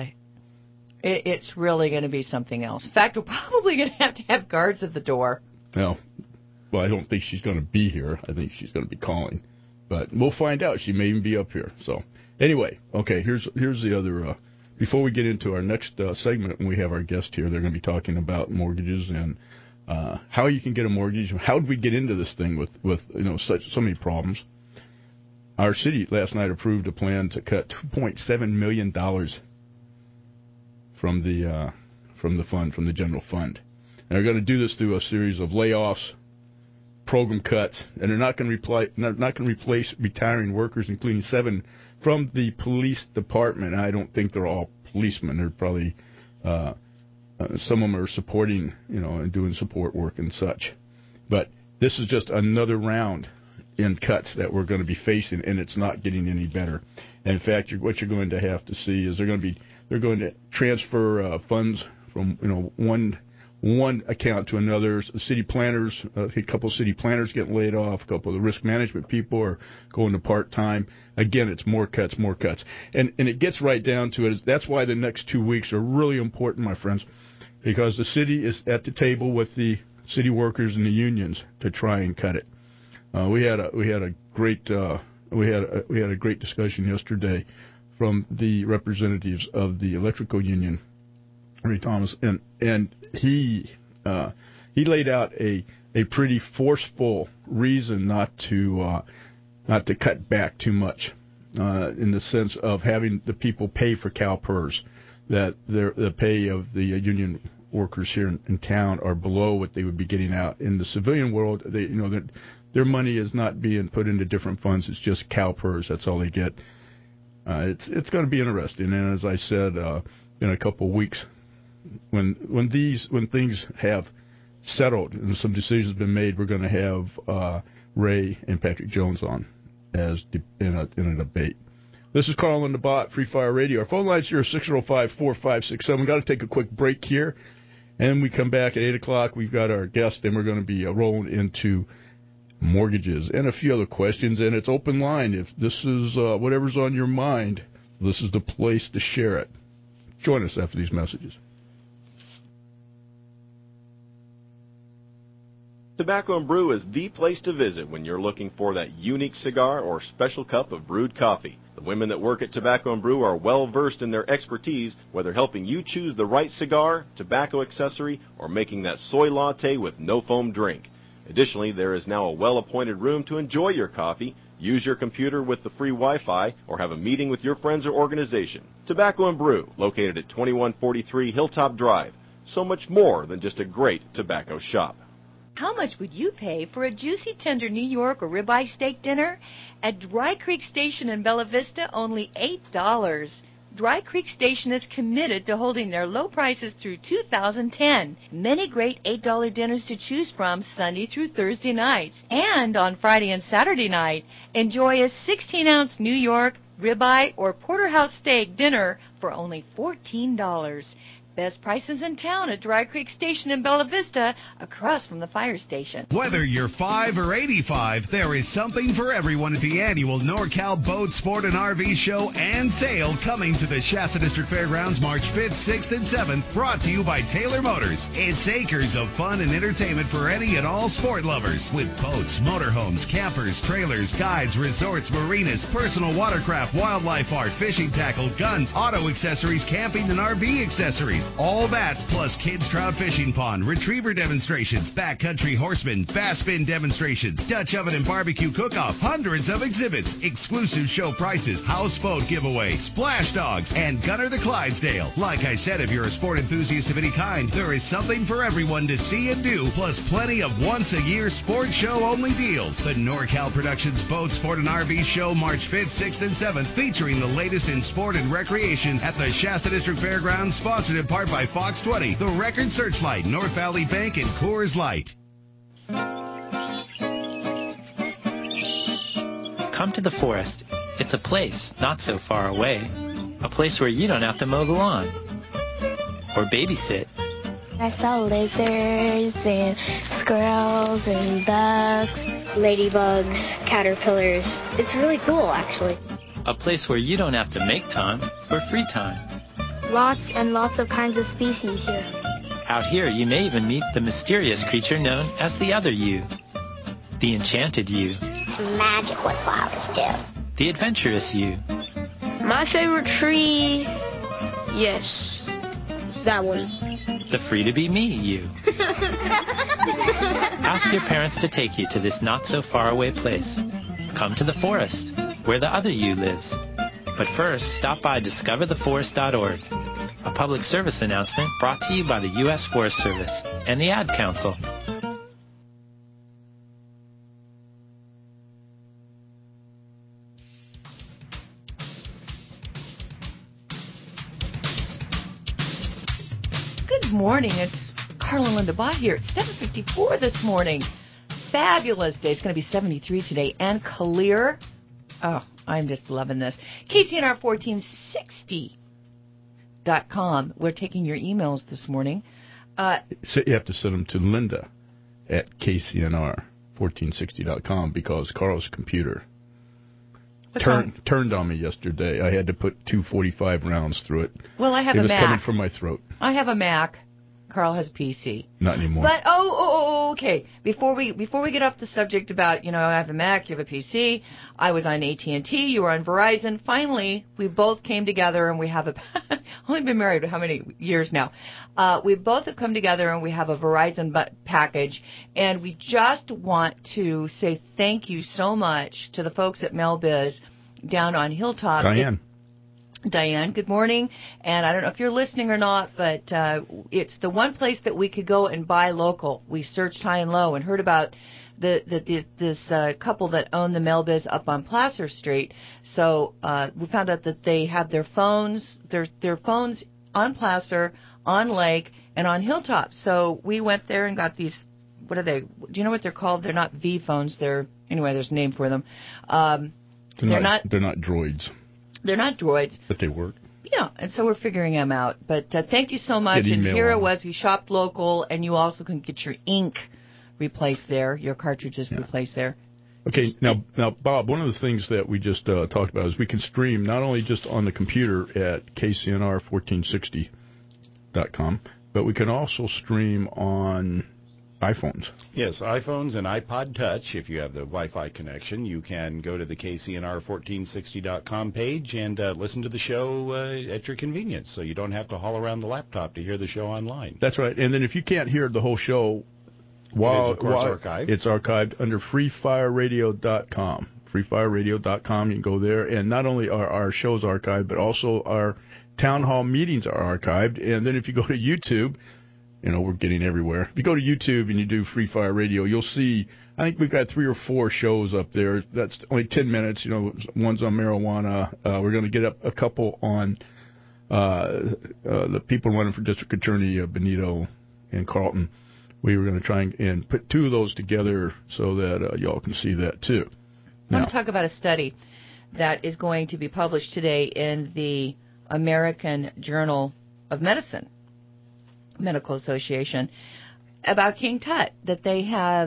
really going to be something else. In fact, we're probably going to have guards at the door. No, well, I don't think she's going to be here. I think she's going to be calling, but we'll find out. She may even be up here. So anyway, okay. Here's the other. Before we get into our next segment, when we have our guest here, they're going to be talking about mortgages and how you can get a mortgage. How did we get into this thing with so many problems? Our city last night approved a plan to cut $2.7 million from the general fund. And they're going to do this through a series of layoffs, program cuts, and they're not going to replace retiring workers, including 7 from the police department. I don't think they're all policemen. They're probably some of them are supporting, and doing support work and such. But this is just another round in cuts that we're going to be facing, and it's not getting any better. And in fact, what you're going to have to see is they're going to transfer funds from one account to another. City planners, a couple of city planners getting laid off. A couple of the risk management people are going to part-time. Again, it's more cuts. And it gets right down to it. That's why the next 2 weeks are really important, my friends, because the city is at the table with the city workers and the unions to try and cut it. We had a great discussion yesterday from the representatives of the electrical union, Ray Thomas, and he laid out a pretty forceful reason not to cut back too much, in the sense of having the people pay for CalPERS, that the pay of the union workers here in town are below what they would be getting out in the civilian world. Their money is not being put into different funds. It's just CalPERS. That's all they get. It's going to be interesting. And as I said, in a couple of weeks, when things have settled and some decisions have been made, we're going to have Ray and Patrick Jones on in a debate. This is Carl and the Bot, Free Fire Radio. Our phone line's here are 605-4567. We've got to take a quick break here, and we come back at 8 o'clock. We've got our guest, and we're going to be rolling into mortgages and a few other questions, and it's open line. If this is whatever's on your mind, this is the place to share it. Join us after these messages. Tobacco & Brew is the place to visit when you're looking for that unique cigar or special cup of brewed coffee. The women that work at Tobacco & Brew are well versed in their expertise, whether helping you choose the right cigar, tobacco accessory, or making that soy latte with no foam drink. Additionally, there is now a well-appointed room to enjoy your coffee, use your computer with the free Wi-Fi, or have a meeting with your friends or organization. Tobacco & Brew, located at 2143 Hilltop Drive. So much more than just a great tobacco shop. How much would you pay for a juicy, tender New York or ribeye steak dinner? At Dry Creek Station in Bella Vista, only $8. Dry Creek Station is committed to holding their low prices through 2010. Many great $8 dinners to choose from Sunday through Thursday nights. And on Friday and Saturday night, enjoy a 16-ounce New York, ribeye, or porterhouse steak dinner for only $14. Best prices in town at Dry Creek Station in Bella Vista, across from the fire station. Whether you're 5 or 85, there is something for everyone at the annual NorCal Boat, Sport, and RV Show and Sale coming to the Shasta District Fairgrounds March 5th, 6th, and 7th, brought to you by Taylor Motors. It's acres of fun and entertainment for any and all sport lovers, with boats, motorhomes, campers, trailers, guides, resorts, marinas, personal watercraft, wildlife art, fishing tackle, guns, auto accessories, camping, and RV accessories. All that, plus kids trout fishing pond, retriever demonstrations, backcountry horseman, bass spin demonstrations, Dutch oven and barbecue cook-off, hundreds of exhibits, exclusive show prices, houseboat giveaway, splash dogs, and Gunner the Clydesdale. Like I said, if you're a sport enthusiast of any kind, there is something for everyone to see and do, plus plenty of once-a-year sport show-only deals. The NorCal Productions Boat, Sport, and RV Show, March 5th, 6th, and 7th, featuring the latest in sport and recreation at the Shasta District Fairgrounds, sponsored in part by Fox 20, The Record Searchlight, North Valley Bank, and Coors Light. Come to the forest. It's a place not so far away. A place where you don't have to mow the lawn or babysit. I saw lizards and squirrels and bugs, ladybugs, caterpillars. It's really cool, actually. A place where you don't have to make time for free time. Lots and lots of kinds of species here. Out here, you may even meet the mysterious creature known as the other you. The enchanted you. Magic what flowers do. The adventurous you. My favorite tree, yes, it's that one. The free-to-be-me you. Ask your parents to take you to this not-so-far-away place. Come to the forest, where the other you lives. But first, stop by discovertheforest.org. A public service announcement brought to you by the U.S. Forest Service and the Ad Council. Good morning. It's Carla and Linda Bott here. It's 7:54 this morning. Fabulous day. It's going to be 73 today and clear. Oh, I'm just loving this. KCNR1460.com. We're taking your emails this morning. So you have to send them to Linda at KCNR1460.com because Carl's computer turned on me yesterday. I had to put 245 rounds through it. Well, I have a Mac. It was coming from my throat. I have a Mac. Carl has a PC. Not anymore. But okay. Before we get off the subject about I have a Mac, you have a PC. I was on AT&T, you were on Verizon. Finally, we both came together and we have only been married how many years now? We both have come together and we have a Verizon package, and we just want to say thank you so much to the folks at MelBiz down on Hilltop. Diane, good morning. And I don't know if you're listening or not, but it's the one place that we could go and buy local. We searched high and low and heard about this couple that own the MelBiz up on Placer Street. So we found out that they have their phones on Placer, on Lake, and on Hilltop. So we went there and got these. What are they? Do you know what they're called? They're not V phones. There's a name for them. They're not droids. They're not droids. But they work. Yeah, and so we're figuring them out. But thank you so much. And here it was. We shopped local, and you also can get your ink replaced there, your cartridges replaced there. Okay, now, Bob, one of the things that we just talked about is we can stream not only just on the computer at KCNR1460.com, but we can also stream on iPhones. Yes, iPhones and iPod Touch. If you have the Wi-Fi connection, you can go to the KCNR1460.com page and listen to the show at your convenience, so you don't have to haul around the laptop to hear the show online. That's right. And then if you can't hear the whole show, archived. It's archived under freefireradio.com. Freefireradio.com, you can go there. And not only are our shows archived, but also our town hall meetings are archived. And then if you go to YouTube, we're getting everywhere. If you go to YouTube and you do Free Fire Radio, you'll see, I think we've got 3 or 4 shows up there. That's only 10 minutes. One's on marijuana. We're going to get up a couple on the people running for district attorney, Benito and Carlton. We were going to try and put 2 of those together so that y'all can see that, too. I want to talk about a study that is going to be published today in the American Journal of Medicine. Medical Association, about King Tut, that they have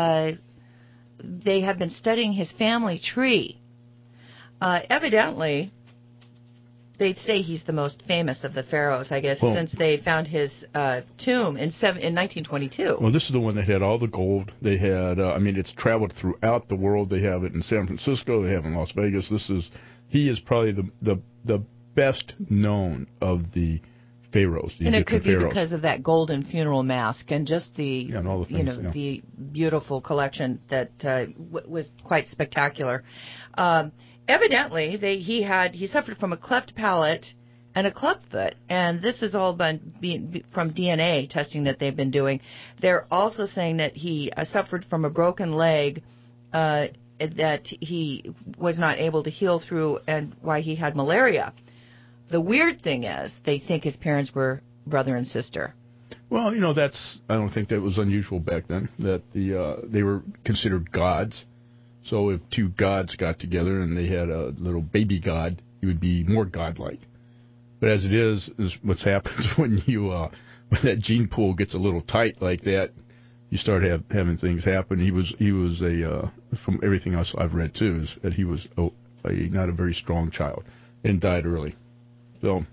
been studying his family tree. Evidently, they'd say he's the most famous of the pharaohs, I guess, since they found his tomb in 1922. Well, this is the one that had all the gold. They had, it's traveled throughout the world. They have it in San Francisco. They have it in Las Vegas. He is probably the best known of the pharaohs. And it could be because of that golden funeral mask and just the the beautiful collection that was quite spectacular. Evidently, he suffered from a cleft palate and a clubfoot, and this has all been from DNA testing that they've been doing. They're also saying that he suffered from a broken leg that he was not able to heal through, and why he had malaria. The weird thing is, they think his parents were brother and sister. Well, I don't think that was unusual back then, that they were considered gods. So if 2 gods got together and they had a little baby god, he would be more godlike. But as it is what happens when you when that gene pool gets a little tight like that, you start having things happen. He was from everything else I've read too, is that he was not a very strong child and died early. So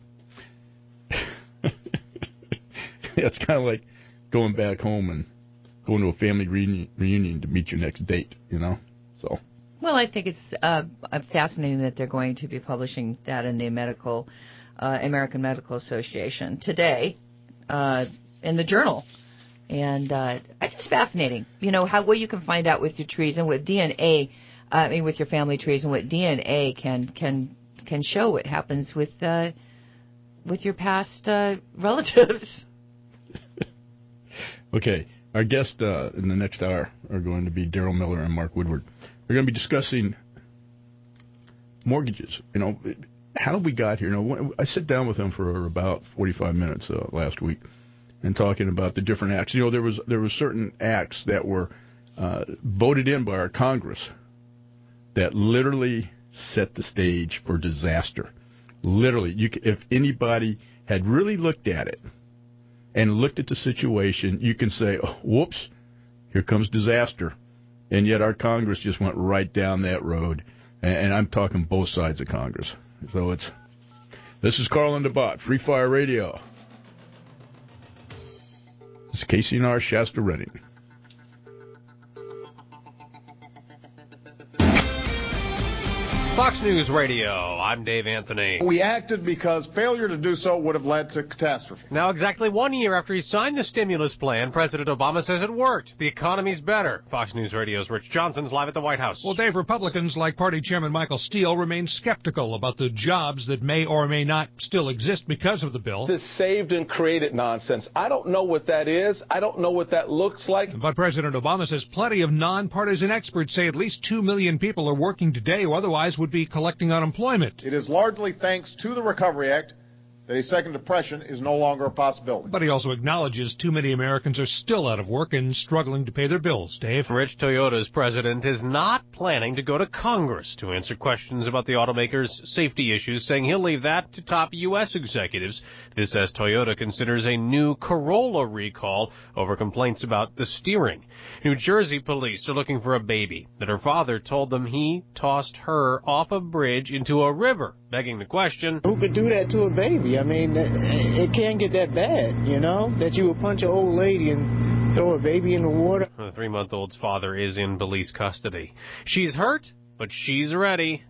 it's kind of like going back home and going to a family reunion to meet your next date, So. Well, I think it's fascinating that they're going to be publishing that in the American Medical Association today in the journal. And it's just fascinating, what you can find out with your trees and with DNA, with your family trees, and what DNA can show what happens with your past relatives. Okay, our guests in the next hour are going to be Daryl Miller and Mark Woodward. We're going to be discussing mortgages. How we got here. I sat down with them for about 45 minutes last week, and talking about the different acts. There was certain acts that were voted in by our Congress that literally set the stage for disaster. Literally, if anybody had really looked at it and looked at the situation, you can say, oh, whoops, here comes disaster. And yet our Congress just went right down that road. And I'm talking both sides of Congress. So this is Carl and DeBott, Free Fire Radio. This is KCNR Shasta Redding. Fox News Radio, I'm Dave Anthony. We acted because failure to do so would have led to catastrophe. Now, exactly 1 year after he signed the stimulus plan, President Obama says it worked. The economy's better. Fox News Radio's Rich Johnson's live at the White House. Well, Dave, Republicans like Party Chairman Michael Steele remain skeptical about the jobs that may or may not still exist because of the bill. This saved and created nonsense. I don't know what that is. I don't know what that looks like. But President Obama says plenty of nonpartisan experts say at least 2 million people are working today who otherwise would be collecting unemployment. It is largely thanks to the Recovery Act that a second depression is no longer a possibility. But he also acknowledges too many Americans are still out of work and struggling to pay their bills. Dave? Rich, Toyota's president is not planning to go to Congress to answer questions about the automaker's safety issues, saying he'll leave that to top U.S. executives. This as Toyota considers a new Corolla recall over complaints about the steering. New Jersey police are looking for a baby that her father told them he tossed her off a bridge into a river, begging the question, who could do that to a baby? I mean, it can't get that bad, that you would punch an old lady and throw a baby in the water. The 3-month-old's father is in police custody. She's hurt, but she's ready.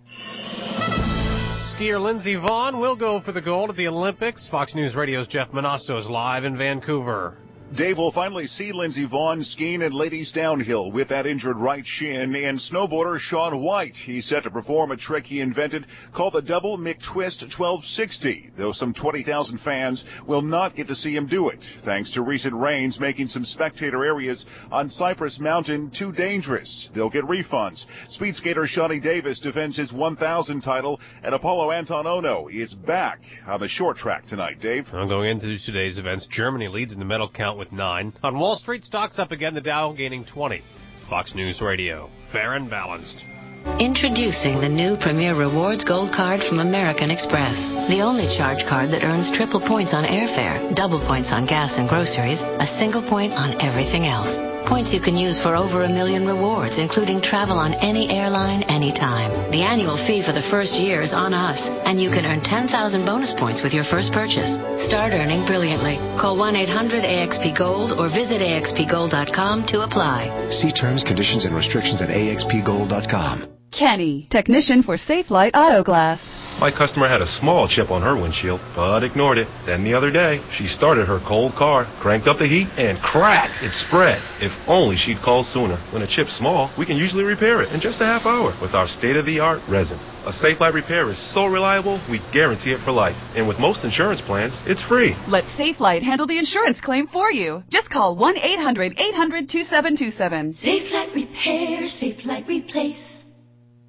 Skier Lindsey Vonn will go for the gold at the Olympics. Fox News Radio's Jeff Monasto is live in Vancouver. Dave will finally see Lindsey Vonn skiing in ladies downhill with that injured right shin, and snowboarder Shaun White. He's set to perform a trick he invented called the Double McTwist 1260, though some 20,000 fans will not get to see him do it, thanks to recent rains making some spectator areas on Cypress Mountain too dangerous. They'll get refunds. Speed skater Shawnee Davis defends his 1,000 title, and Apollo Antonono is back on the short track tonight. Dave? Going into today's events, Germany leads in the medal count with 9. On Wall Street, stocks up again, the Dow gaining 20. Fox News Radio, fair and balanced. Introducing the new Premier Rewards Gold Card from American Express. The only charge card that earns triple points on airfare, double points on gas and groceries, a single point on everything else. Points you can use for over 1 million rewards, including travel on any airline, anytime. The annual fee for the first year is on us, and you can earn 10,000 bonus points with your first purchase. Start earning brilliantly. Call 1-800-AXP-GOLD or visit AXPGold.com to apply. See terms, conditions, and restrictions at AXPGold.com. Kenny, technician for Safelite Auto Glass. My customer had a small chip on her windshield, but ignored it. Then the other day, she started her cold car, cranked up the heat, and crack! It spread. If only she'd called sooner. When a chip's small, we can usually repair it in just a half hour with our state-of-the-art resin. A Safelite repair is so reliable, we guarantee it for life. And with most insurance plans, it's free. Let Safelite handle the insurance claim for you. Just call 1-800-800-2727. Safelite Repair, Safelite Replace.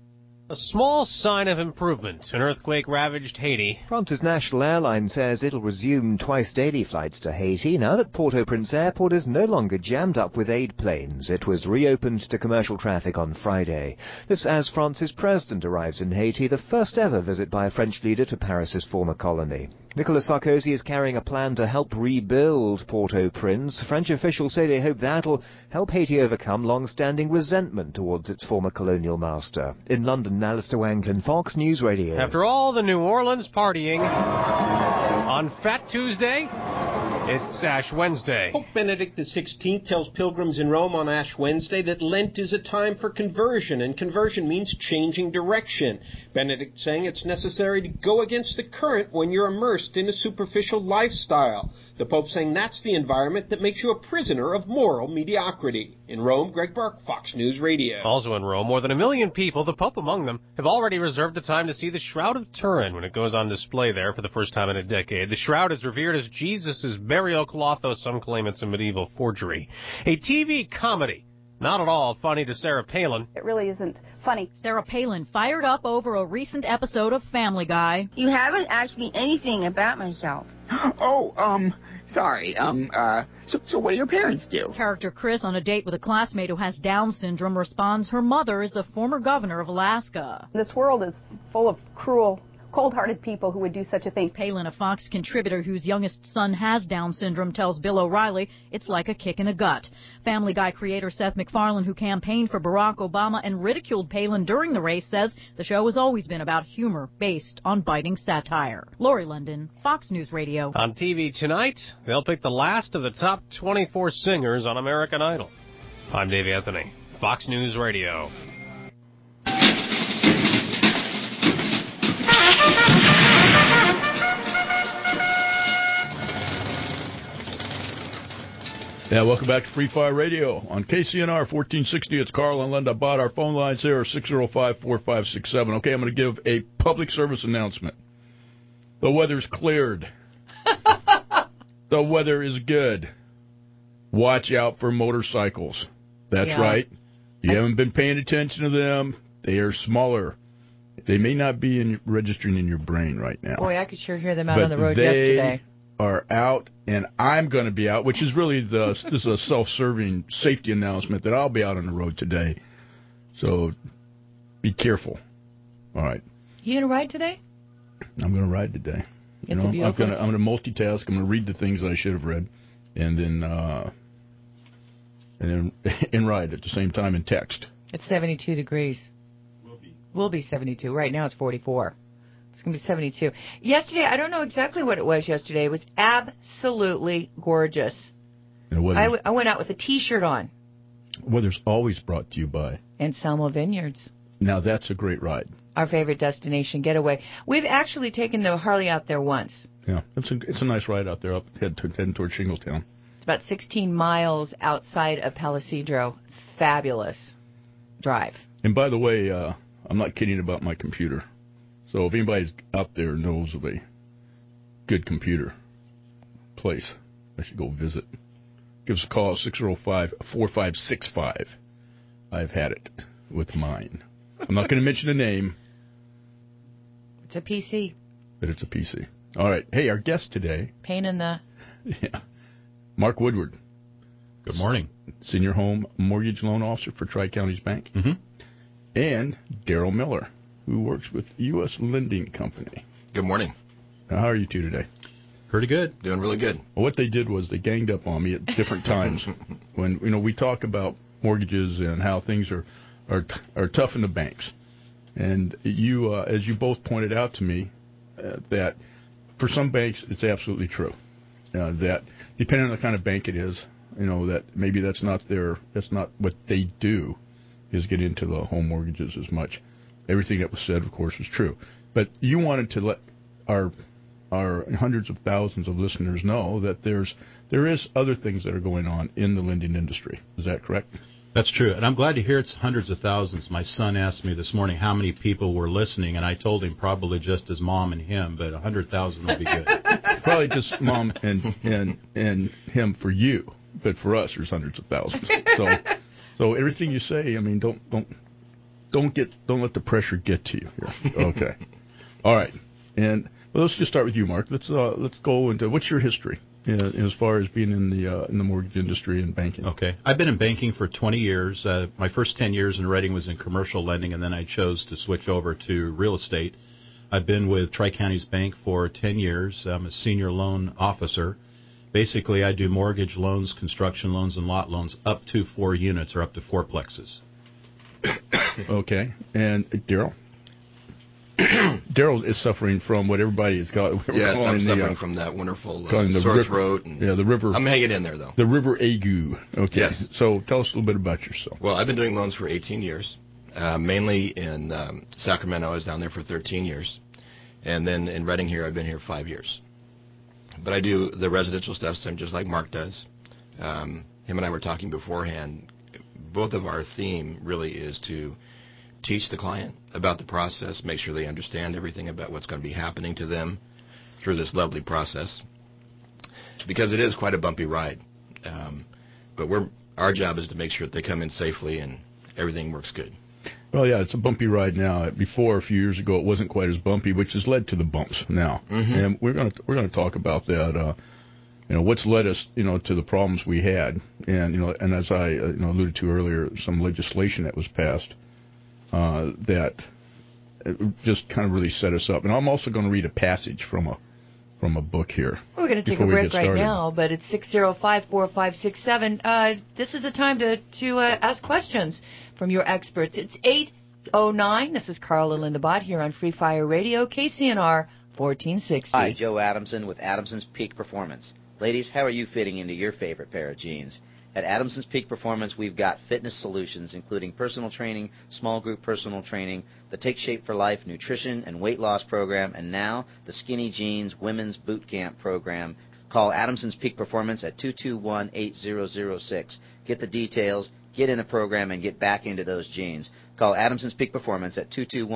A small sign of improvement in earthquake-ravaged Haiti. France's national airline says it'll resume twice-daily flights to Haiti now that Port-au-Prince Airport is no longer jammed up with aid planes. It was reopened to commercial traffic on Friday. This as France's president arrives in Haiti, the first ever visit by a French leader to Paris's former colony. Nicolas Sarkozy is carrying a plan to help rebuild Port-au-Prince. French officials say they hope that'll help Haiti overcome long-standing resentment towards its former colonial master. In London, Alistair Wanklin, Fox News Radio. After all the New Orleans partying on Fat Tuesday, it's Ash Wednesday. Pope Benedict XVI tells pilgrims in Rome on Ash Wednesday that Lent is a time for conversion, and conversion means changing direction. Benedict saying it's necessary to go against the current when you're immersed in a superficial lifestyle. The Pope saying that's the environment that makes you a prisoner of moral mediocrity. In Rome, Greg Burke, Fox News Radio. Also in Rome, more than 1 million people, the Pope among them, have already reserved the time to see the Shroud of Turin when it goes on display there for the first time in a decade. The shroud is revered as Jesus' burial cloth, though some claim it's a medieval forgery. A TV comedy. Not at all funny to Sarah Palin. It really isn't funny. Sarah Palin fired up over a recent episode of Family Guy. You haven't asked me anything about myself. Sorry. So what do your parents do? Character Chris, on a date with a classmate who has Down syndrome, responds her mother is the former governor of Alaska. This world is full of cruel, cold-hearted people who would do such a thing. Palin, a Fox contributor whose youngest son has Down syndrome, tells Bill O'Reilly it's like a kick in the gut. Family Guy creator Seth MacFarlane, who campaigned for Barack Obama and ridiculed Palin during the race, says the show has always been about humor based on biting satire. Lori London, Fox News Radio. On TV tonight, they'll pick the last of the top 24 singers on American Idol. I'm Dave Anthony, Fox News Radio. Yeah, welcome back to Free Fire Radio on KCNR 1460. It's Carl and Linda Bott. Our phone lines here are 605-4567. Okay, I'm going to give a public service announcement. The weather's cleared. The weather is good. Watch out for motorcycles. That's right. You haven't been paying attention to them. They are smaller. They may not be registering in your brain right now. Boy, I could sure hear them out on the road yesterday. Are out, and I'm going to be out, which is really this is a self-serving safety announcement that I'll be out on the road today. So be careful. All right. You going to ride today? I'm going to ride today. It's a beautiful day. I'm going to multitask. I'm going to read the things that I should have read, and then ride at the same time and text. It's 72 degrees. Will be 72. Right now it's 44. It's going to be 72. Yesterday, I don't know exactly what it was yesterday. It was absolutely gorgeous. I went out with a T-shirt on. Weather's always brought to you by Anselmo Vineyards. Now, that's a great ride. Our favorite destination getaway. We've actually taken the Harley out there once. Yeah, it's a nice ride out there, heading toward Shingletown. It's about 16 miles outside of Palisadro. Fabulous drive. And by the way, I'm not kidding about my computer. So if anybody's out there knows of a good computer place, I should go visit. Give us a call, 605-4565. I've had it with mine. I'm not going to mention the name. It's a PC. But it's a PC. All right. Hey, our guest today. Pain in the... Yeah. Mark Woodward. Good morning. Senior Home Mortgage Loan Officer for Tri-Counties Bank. Mm-hmm. And Daryl Miller, who works with U.S. Lending Company. Good morning. Now, how are you two today? Pretty good. Doing really good. Well, what they did was they ganged up on me at different times. When we talk about mortgages and how things are tough in the banks. And you, as you both pointed out to me, that for some banks it's absolutely true. That depending on the kind of bank it is, that maybe that's not what they do, is get into the home mortgages as much. Everything that was said, of course, was true. But you wanted to let our hundreds of thousands of listeners know that there is other things that are going on in the lending industry. Is that correct? That's true. And I'm glad to hear it's hundreds of thousands. My son asked me this morning how many people were listening, and I told him probably just his mom and him, but 100,000 would be good. Probably just mom and him for you, but for us, there's hundreds of thousands. So everything you say, don't don't let the pressure get to you here. Okay. All right. And let's just start with you, Mark. Let's go into what's your history as far as being in the mortgage industry and banking. Okay. I've been in banking for 20 years. My first 10 years in Reading was in commercial lending, and then I chose to switch over to real estate. I've been with Tri-Counties Bank for 10 years. I'm a senior loan officer. Basically, I do mortgage loans, construction loans, and lot loans up to 4 units or up to 4plexes. Okay. And Daryl? Daryl is suffering from what everybody has got. Yes, I'm suffering from that wonderful sore throat. And the river. I'm hanging in there, though. The river ague. Okay. Yes. So tell us a little bit about yourself. Well, I've been doing loans for 18 years, mainly in Sacramento. I was down there for 13 years. And then in Reading here, I've been here 5 years. But I do the residential stuff just like Mark does. Him and I were talking beforehand. Both of our theme really is to teach the client about the process, make sure they understand everything about what's going to be happening to them through this lovely process, because it is quite a bumpy ride. But our job is to make sure that they come in safely and everything works good. Well, yeah, it's a bumpy ride now. Before, a few years ago, it wasn't quite as bumpy, which has led to the bumps now. Mm-hmm. And we're going to talk about that. What's led us, to the problems we had, and as I alluded to earlier, some legislation that was passed that just kind of really set us up. And I'm also going to read a passage from a book here. We're going to take a break right now, but it's 605-4567. This is the time to ask questions from your experts. It's 8:09. This is Carl and Linda Bott here on Free Fire Radio, KCNR 1460. Hi, Joe Adamson with Adamson's Peak Performance. Ladies, how are you fitting into your favorite pair of jeans? At Adamson's Peak Performance, we've got fitness solutions, including personal training, small group personal training, the Take Shape for Life nutrition and weight loss program, and now the Skinny Jeans Women's Boot Camp program. Call Adamson's Peak Performance at 221-8006. Get the details, get in the program, and get back into those jeans. Call Adamson's Peak Performance at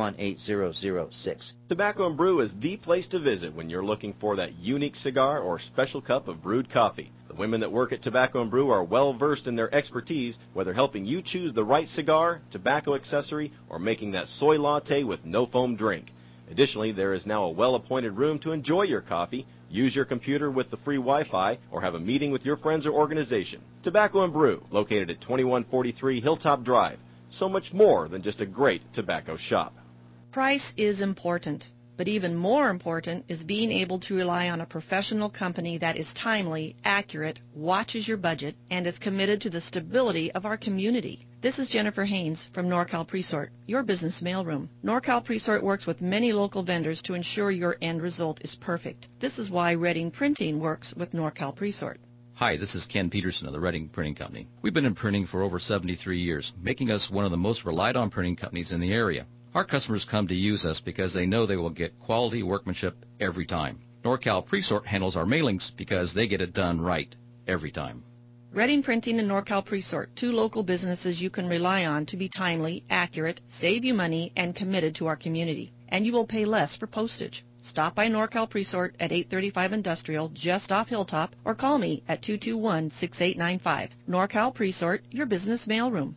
221-8006. Tobacco & Brew is the place to visit when you're looking for that unique cigar or special cup of brewed coffee. The women that work at Tobacco & Brew are well-versed in their expertise, whether helping you choose the right cigar, tobacco accessory, or making that soy latte with no foam drink. Additionally, there is now a well-appointed room to enjoy your coffee, use your computer with the free Wi-Fi, or have a meeting with your friends or organization. Tobacco & Brew, located at 2143 Hilltop Drive. So much more than just a great tobacco shop. Price is important, but even more important is being able to rely on a professional company that is timely, accurate, watches your budget, and is committed to the stability of our community. This is Jennifer Haynes from NorCal Presort, your business mailroom. NorCal Presort works with many local vendors to ensure your end result is perfect. This is why Reading Printing works with NorCal Presort. Hi, this is Ken Peterson of the Reading Printing Company. We've been in printing for over 73 years, making us one of the most relied on printing companies in the area. Our customers come to use us because they know they will get quality workmanship every time. NorCal Presort handles our mailings because they get it done right every time. Reading Printing and NorCal Presort, two local businesses you can rely on to be timely, accurate, save you money, and committed to our community. And you will pay less for postage. Stop by NorCal Presort at 835 Industrial, just off Hilltop, or call me at 221-6895. NorCal Presort, your business mailroom.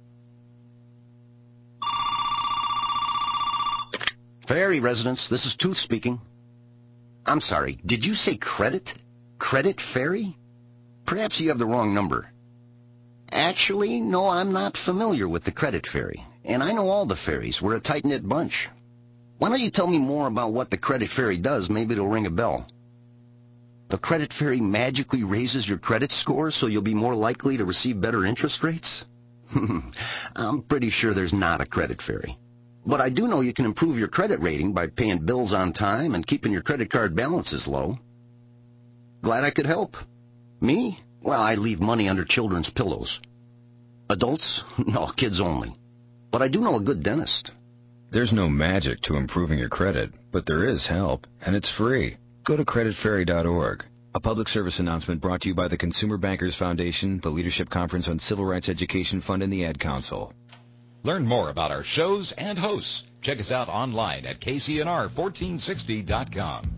Ferry residents, this is Tooth speaking. I'm sorry, did you say credit? Credit Ferry? Perhaps you have the wrong number. Actually, no, I'm not familiar with the Credit Ferry, and I know all the ferries. We're a tight-knit bunch. Why don't you tell me more about what the Credit Ferry does? Maybe it'll ring a bell. The Credit Ferry magically raises your credit score so you'll be more likely to receive better interest rates? I'm pretty sure there's not a Credit Ferry. But I do know you can improve your credit rating by paying bills on time and keeping your credit card balances low. Glad I could help. Me? Well, I leave money under children's pillows. Adults? No, kids only. But I do know a good dentist. There's no magic to improving your credit, but there is help, and it's free. Go to creditferry.org. A public service announcement brought to you by the Consumer Bankers Foundation, the Leadership Conference on Civil Rights Education Fund, and the Ad Council. Learn more about our shows and hosts. Check us out online at kcnr1460.com.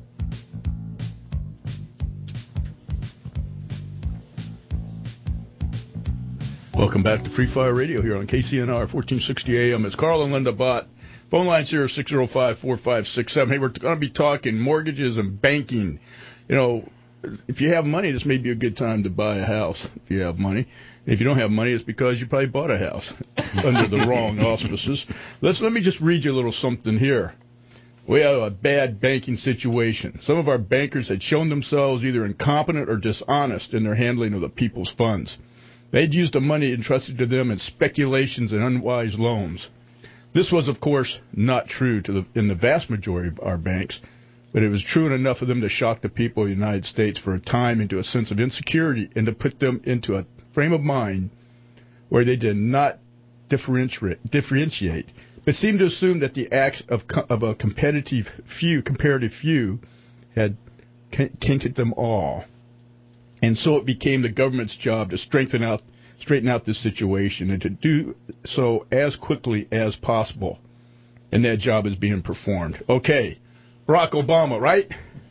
Welcome back to Free Fire Radio here on KCNR 1460 AM. It's Carl and Linda Bott. Phone lines here are 605-4567. Hey, we're going to be talking mortgages and banking. You know, if you have money, this may be a good time to buy a house if you have money. If you don't have money, it's because you probably bought a house under the wrong auspices. Let me just read you a little something here. We have a bad banking situation. Some of our bankers had shown themselves either incompetent or dishonest in their handling of the people's funds. They'd used the money entrusted to them in speculations and unwise loans. This was, of course, not true in the vast majority of our banks, but it was true enough of them to shock the people of the United States for a time into a sense of insecurity and to put them into a frame of mind where they did not differentiate, but seemed to assume that the acts of a comparative few had tainted them all. And so it became the government's job to straighten out this situation and to do so as quickly as possible. And that job is being performed. Okay, Barack Obama, right?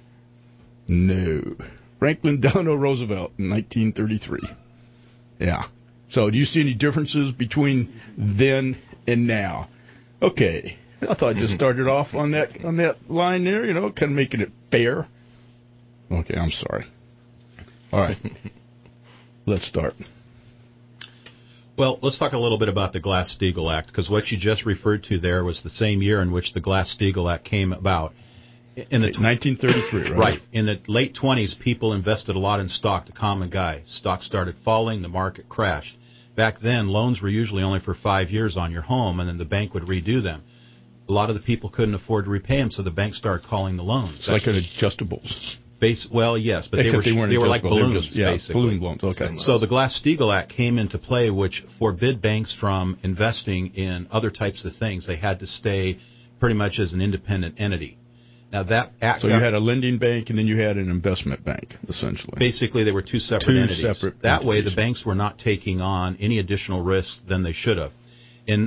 No. Franklin Delano Roosevelt in 1933. Yeah. So do you see any differences between then and now? Okay. I thought I just started off on that line there, you know, kind of making it fair. Okay, I'm sorry. All right. Let's start. Well, let's talk a little bit about the Glass-Steagall Act, because what you just referred to there was the same year in which the Glass-Steagall Act came about. In the 1933, right? Right. In the late 20s, people invested a lot in stock, the common guy. Stock started falling, the market crashed. Back then, loans were usually only for 5 years on your home, and then the bank would redo them. A lot of the people couldn't afford to repay them, so the bank started calling the loans. It's like adjustables. Well, yes, but Except they were like balloons, basically. Balloon loans, okay. So the Glass-Steagall Act came into play, which forbid banks from investing in other types of things. They had to stay pretty much as an independent entity. Now that act, so you had a lending bank and then you had an investment bank, essentially. Basically, they were two separate entities. That way, the banks were not taking on any additional risk than they should have. In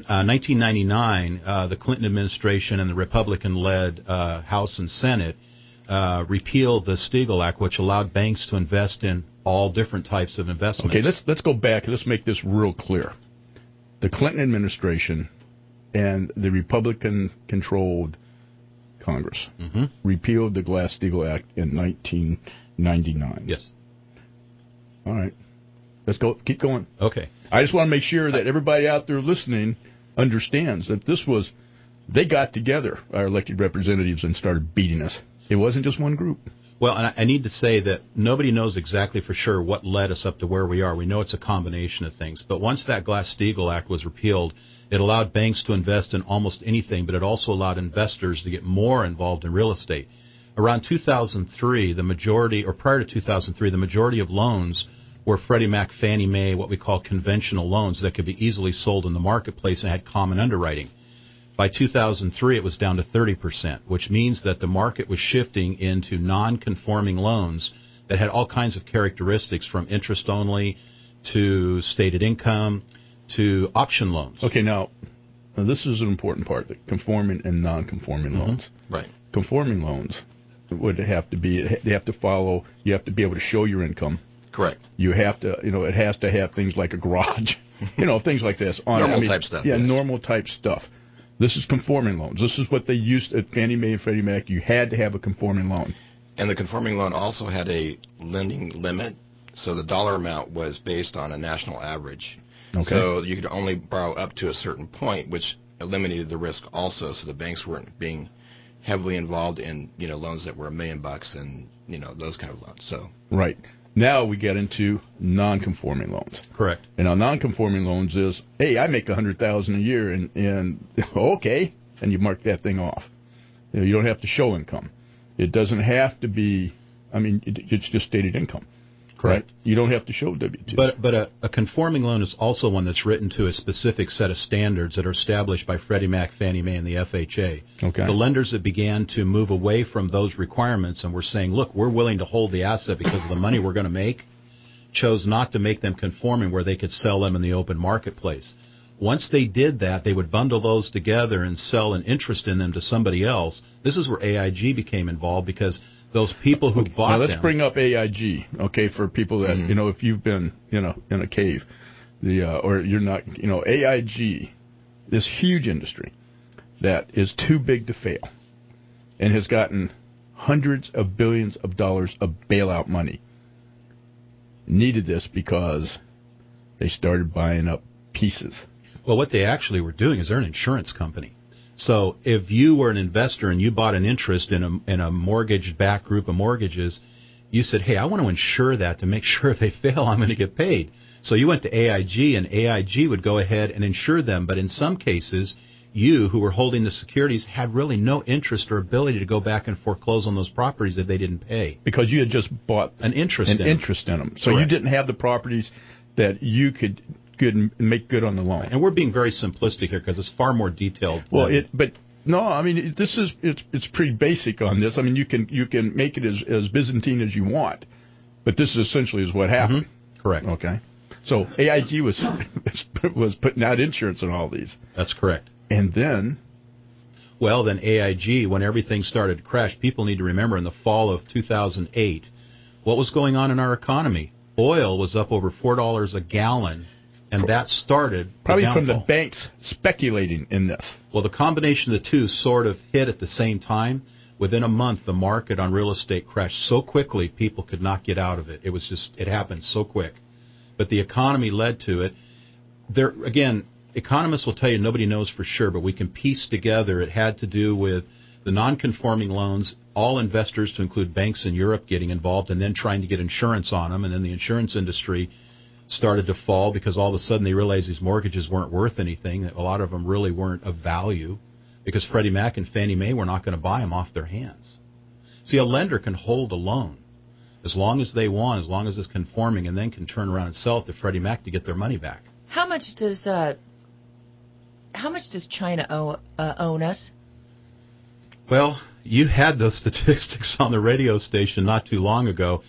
1999, the Clinton administration and the Republican-led House and Senate repealed the Steagall Act, which allowed banks to invest in all different types of investments. Okay, let's go back. Let's make this real clear. The Clinton administration and the Republican-controlled Congress repealed the Glass-Steagall Act in 1999. Yes. All right. Let's go. Keep going. Okay. I just want to make sure that everybody out there listening understands that they got together, our elected representatives, and started beating us. It wasn't just one group. Well, and I need to say that nobody knows exactly for sure what led us up to where we are. We know it's a combination of things. But once that Glass-Steagall Act was repealed, it allowed banks to invest in almost anything, but it also allowed investors to get more involved in real estate. Around 2003, prior to 2003, the majority of loans were Freddie Mac, Fannie Mae, what we call conventional loans that could be easily sold in the marketplace and had common underwriting. By 2003, it was down to 30%, which means that the market was shifting into non-conforming loans that had all kinds of characteristics, from interest-only to stated income to option loans. Okay, now this is an important part, the conforming and non-conforming loans. Right. Conforming loans would have to be, they have to follow, you have to be able to show your income. Correct. You have to, it has to have things like a garage, things like this. Normal type stuff. Yeah, yes. Normal type stuff. This is conforming loans. This is what they used at Fannie Mae and Freddie Mac. You had to have a conforming loan. And the conforming loan also had a lending limit, so the dollar amount was based on a national average. Okay. So you could only borrow up to a certain point, which eliminated the risk also, so the banks weren't being heavily involved in, loans that were $1 million and, those kind of loans. So right. Now we get into non-conforming loans. Correct. And now non-conforming loans is, hey, I make $100,000 a year, and okay, and you mark that thing off. You don't have to show income. It doesn't have to be. It's just stated income. Correct. Right? You don't have to show W-2s. But a conforming loan is also one that's written to a specific set of standards that are established by Freddie Mac, Fannie Mae, and the FHA. Okay. The lenders that began to move away from those requirements and were saying, look, we're willing to hold the asset because of the money we're going to make, chose not to make them conforming where they could sell them in the open marketplace. Once they did that, they would bundle those together and sell an interest in them to somebody else. This is where AIG became involved, because those people who bought them. Now let's bring up AIG, okay, for people that, if you've been, in a cave. or you're not, AIG, this huge industry that is too big to fail and has gotten hundreds of billions of dollars of bailout money, needed this because they started buying up pieces. Well, what they actually were doing is they're an insurance company. So if you were an investor and you bought an interest in a mortgage-backed group of mortgages, you said, hey, I want to insure that to make sure if they fail, I'm going to get paid. So you went to AIG, and AIG would go ahead and insure them. But in some cases, you, who were holding the securities, had really no interest or ability to go back and foreclose on those properties if they didn't pay. Because you had just bought an interest in them. So you didn't have the properties that you could make good on the loan. And we're being very simplistic here because it's far more detailed. Well, it's pretty basic on this. I mean, you can make it as Byzantine as you want, but this essentially is what happened. Mm-hmm. Correct. Okay. So AIG was putting out insurance on all these. That's correct. And then? Well, then AIG, when everything started to crash, people need to remember in the fall of 2008, what was going on in our economy? Oil was up over $4 a gallon, and that started probably from the banks speculating in this. Well, the combination of the two sort of hit at the same time. Within a month, the market on real estate crashed so quickly, people could not get out of it. It happened so quick. But the economy led to it. There, again, economists will tell you nobody knows for sure, but we can piece together it had to do with the non-conforming loans, all investors to include banks in Europe getting involved and then trying to get insurance on them, and then the insurance industry started to fall because all of a sudden they realized these mortgages weren't worth anything. A lot of them really weren't of value because Freddie Mac and Fannie Mae were not going to buy them off their hands. See, a lender can hold a loan as long as they want, as long as it's conforming, and then can turn around and sell it to Freddie Mac to get their money back. How much does China own us? Well, you had those statistics on the radio station not too long ago.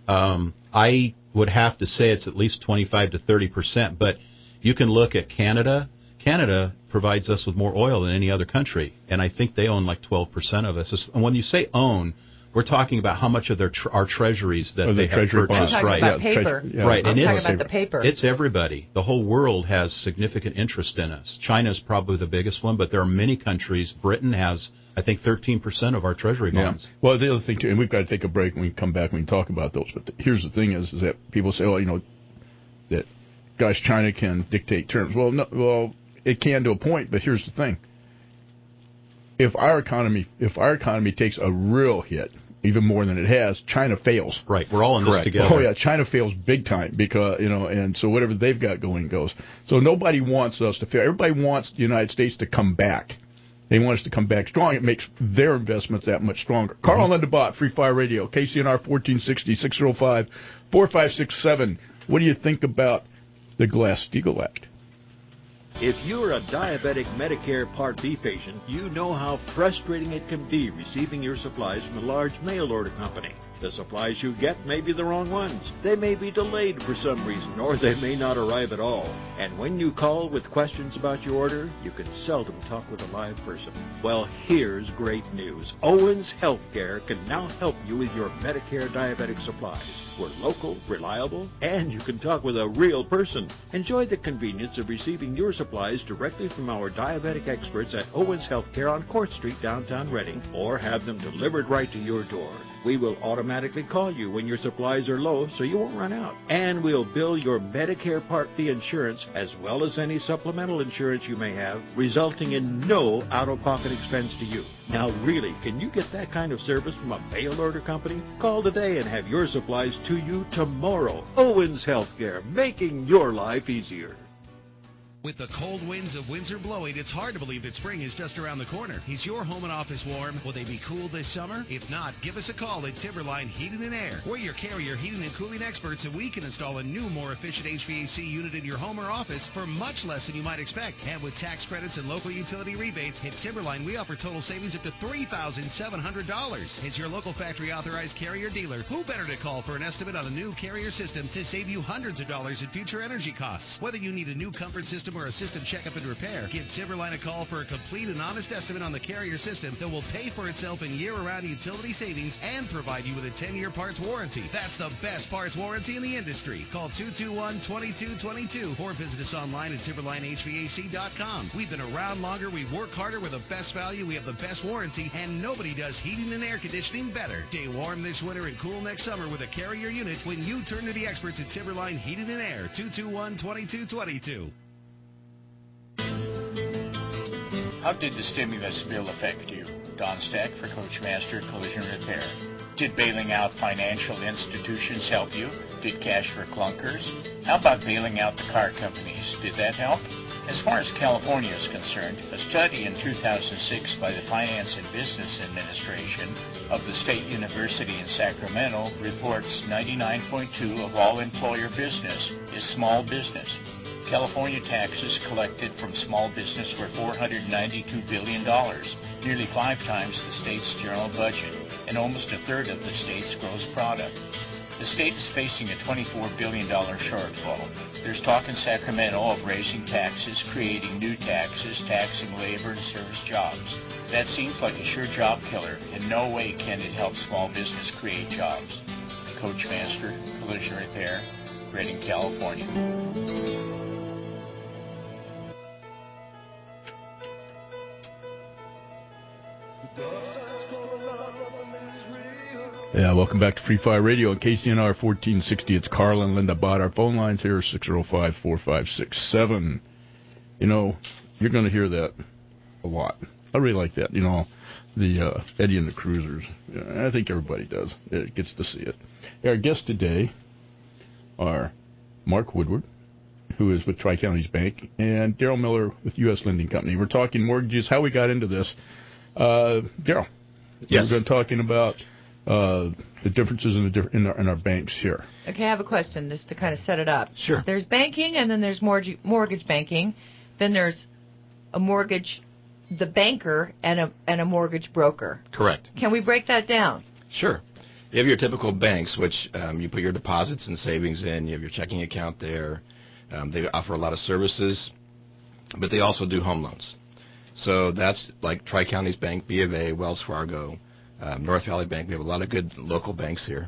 I would have to say it's at least 25 to 30%, but you can look at Canada. Canada provides us with more oil than any other country, and I think they own like 12% of us. And when you say own, we're talking about how much of our treasuries that they have purchased. I'm talking about paper. Right. I'm talking about the paper. It's everybody. The whole world has significant interest in us. China is probably the biggest one, but there are many countries. Britain has, I think, 13% of our treasury bonds. Yeah. Well, the other thing, too, and we've got to take a break when we come back and we can talk about those, but here's the thing is that people say, that, gosh, China can dictate terms. Well, it can to a point, but here's the thing. If our economy takes a real hit, even more than it has, China fails. Right, we're all in this together. Oh, yeah, China fails big time because, and so whatever they've got going goes. So nobody wants us to fail. Everybody wants the United States to come back. They want us to come back strong. It makes their investments that much stronger. Mm-hmm. Carl Underbot, Free Fire Radio, KCNR 1460, 605-4567. What do you think about the Glass-Steagall Act? If you're a diabetic Medicare Part B patient, you know how frustrating it can be receiving your supplies from a large mail-order company. The supplies you get may be the wrong ones. They may be delayed for some reason, or they may not arrive at all. And when you call with questions about your order, you can seldom talk with a live person. Well, here's great news. Owens Healthcare can now help you with your Medicare diabetic supplies. We're local, reliable, and you can talk with a real person. Enjoy the convenience of receiving your supplies directly from our diabetic experts at Owens Healthcare on Court Street, downtown Reading, or have them delivered right to your door. We will automatically call you when your supplies are low so you won't run out. And we'll bill your Medicare Part B insurance as well as any supplemental insurance you may have, resulting in no out-of-pocket expense to you. Now really, can you get that kind of service from a mail order company? Call today and have your supplies to you tomorrow. Owens Healthcare, making your life easier. With the cold winds of Windsor blowing, it's hard to believe that spring is just around the corner. Is your home and office warm? Will they be cool this summer? If not, give us a call at Timberline Heating and Air. We're your Carrier heating and cooling experts, and we can install a new, more efficient HVAC unit in your home or office for much less than you might expect. And with tax credits and local utility rebates, at Timberline, we offer total savings up to $3,700. As your local factory authorized Carrier dealer, who better to call for an estimate on the new Carrier system to save you hundreds of dollars in future energy costs? Whether you need a new comfort system or a system checkup and repair, give Timberline a call for a complete and honest estimate on the Carrier system that will pay for itself in year-round utility savings and provide you with a 10-year parts warranty. That's the best parts warranty in the industry. Call 221-2222 or visit us online at TimberlineHVAC.com. We've been around longer, we work harder, with the best value, we have the best warranty, and nobody does heating and air conditioning better. Stay warm this winter and cool next summer with a Carrier unit when you turn to the experts at Timberline Heating and Air. 221-2222. How did the stimulus bill affect you? Don Stack for Coachmaster Collision Repair. Did bailing out financial institutions help you? Did cash for clunkers? How about bailing out the car companies? Did that help? As far as California is concerned, a study in 2006 by the Finance and Business Administration of the State University in Sacramento reports 99.2% of all employer business is small business. California taxes collected from small business were $492 billion, nearly 5 times the state's general budget, and almost a third of the state's gross product. The state is facing a $24 billion shortfall. There's talk in Sacramento of raising taxes, creating new taxes, taxing labor and service jobs. That seems like a sure job killer. In no way can it help small business create jobs. Coachmaster Collision Repair, Redding, California. Yeah, welcome back to Free Fire Radio on KCNR 1460. It's Carl and Linda Bott. Our phone lines here are 605-4567. You know, you're going to hear that a lot. I really like that. You know, the Eddie and the Cruisers. I think everybody does. It gets to see it. Our guests today are Mark Woodward, who is with Tri-Counties Bank, and Daryl Miller with U.S. Lending Company. We're talking mortgages, how we got into this. Daryl, yes. We've been talking about the differences in our banks here. Okay, I have a question just to kind of set it up. Sure. There's banking, and then there's mortgage banking. Then there's a mortgage, the banker, and a mortgage broker. Correct. Can we break that down? Sure. You have your typical banks, which you put your deposits and savings in. You have your checking account there. They offer a lot of services, but they also do home loans. So that's like Tri-Counties Bank, B of A, Wells Fargo, North Valley Bank. We have a lot of good local banks here.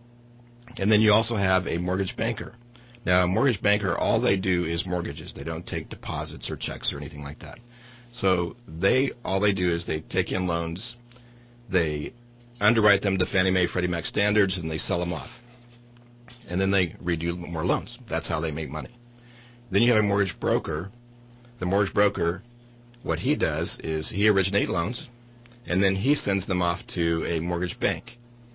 And then you also have a mortgage banker. Now, a mortgage banker, all they do is mortgages. They don't take deposits or checks or anything like that. So all they do is they take in loans, they underwrite them to Fannie Mae, Freddie Mac standards, and they sell them off. And then they redo more loans. That's how they make money. Then you have a mortgage broker. The mortgage broker, what he does is he originates loans, and then he sends them off to a mortgage bank.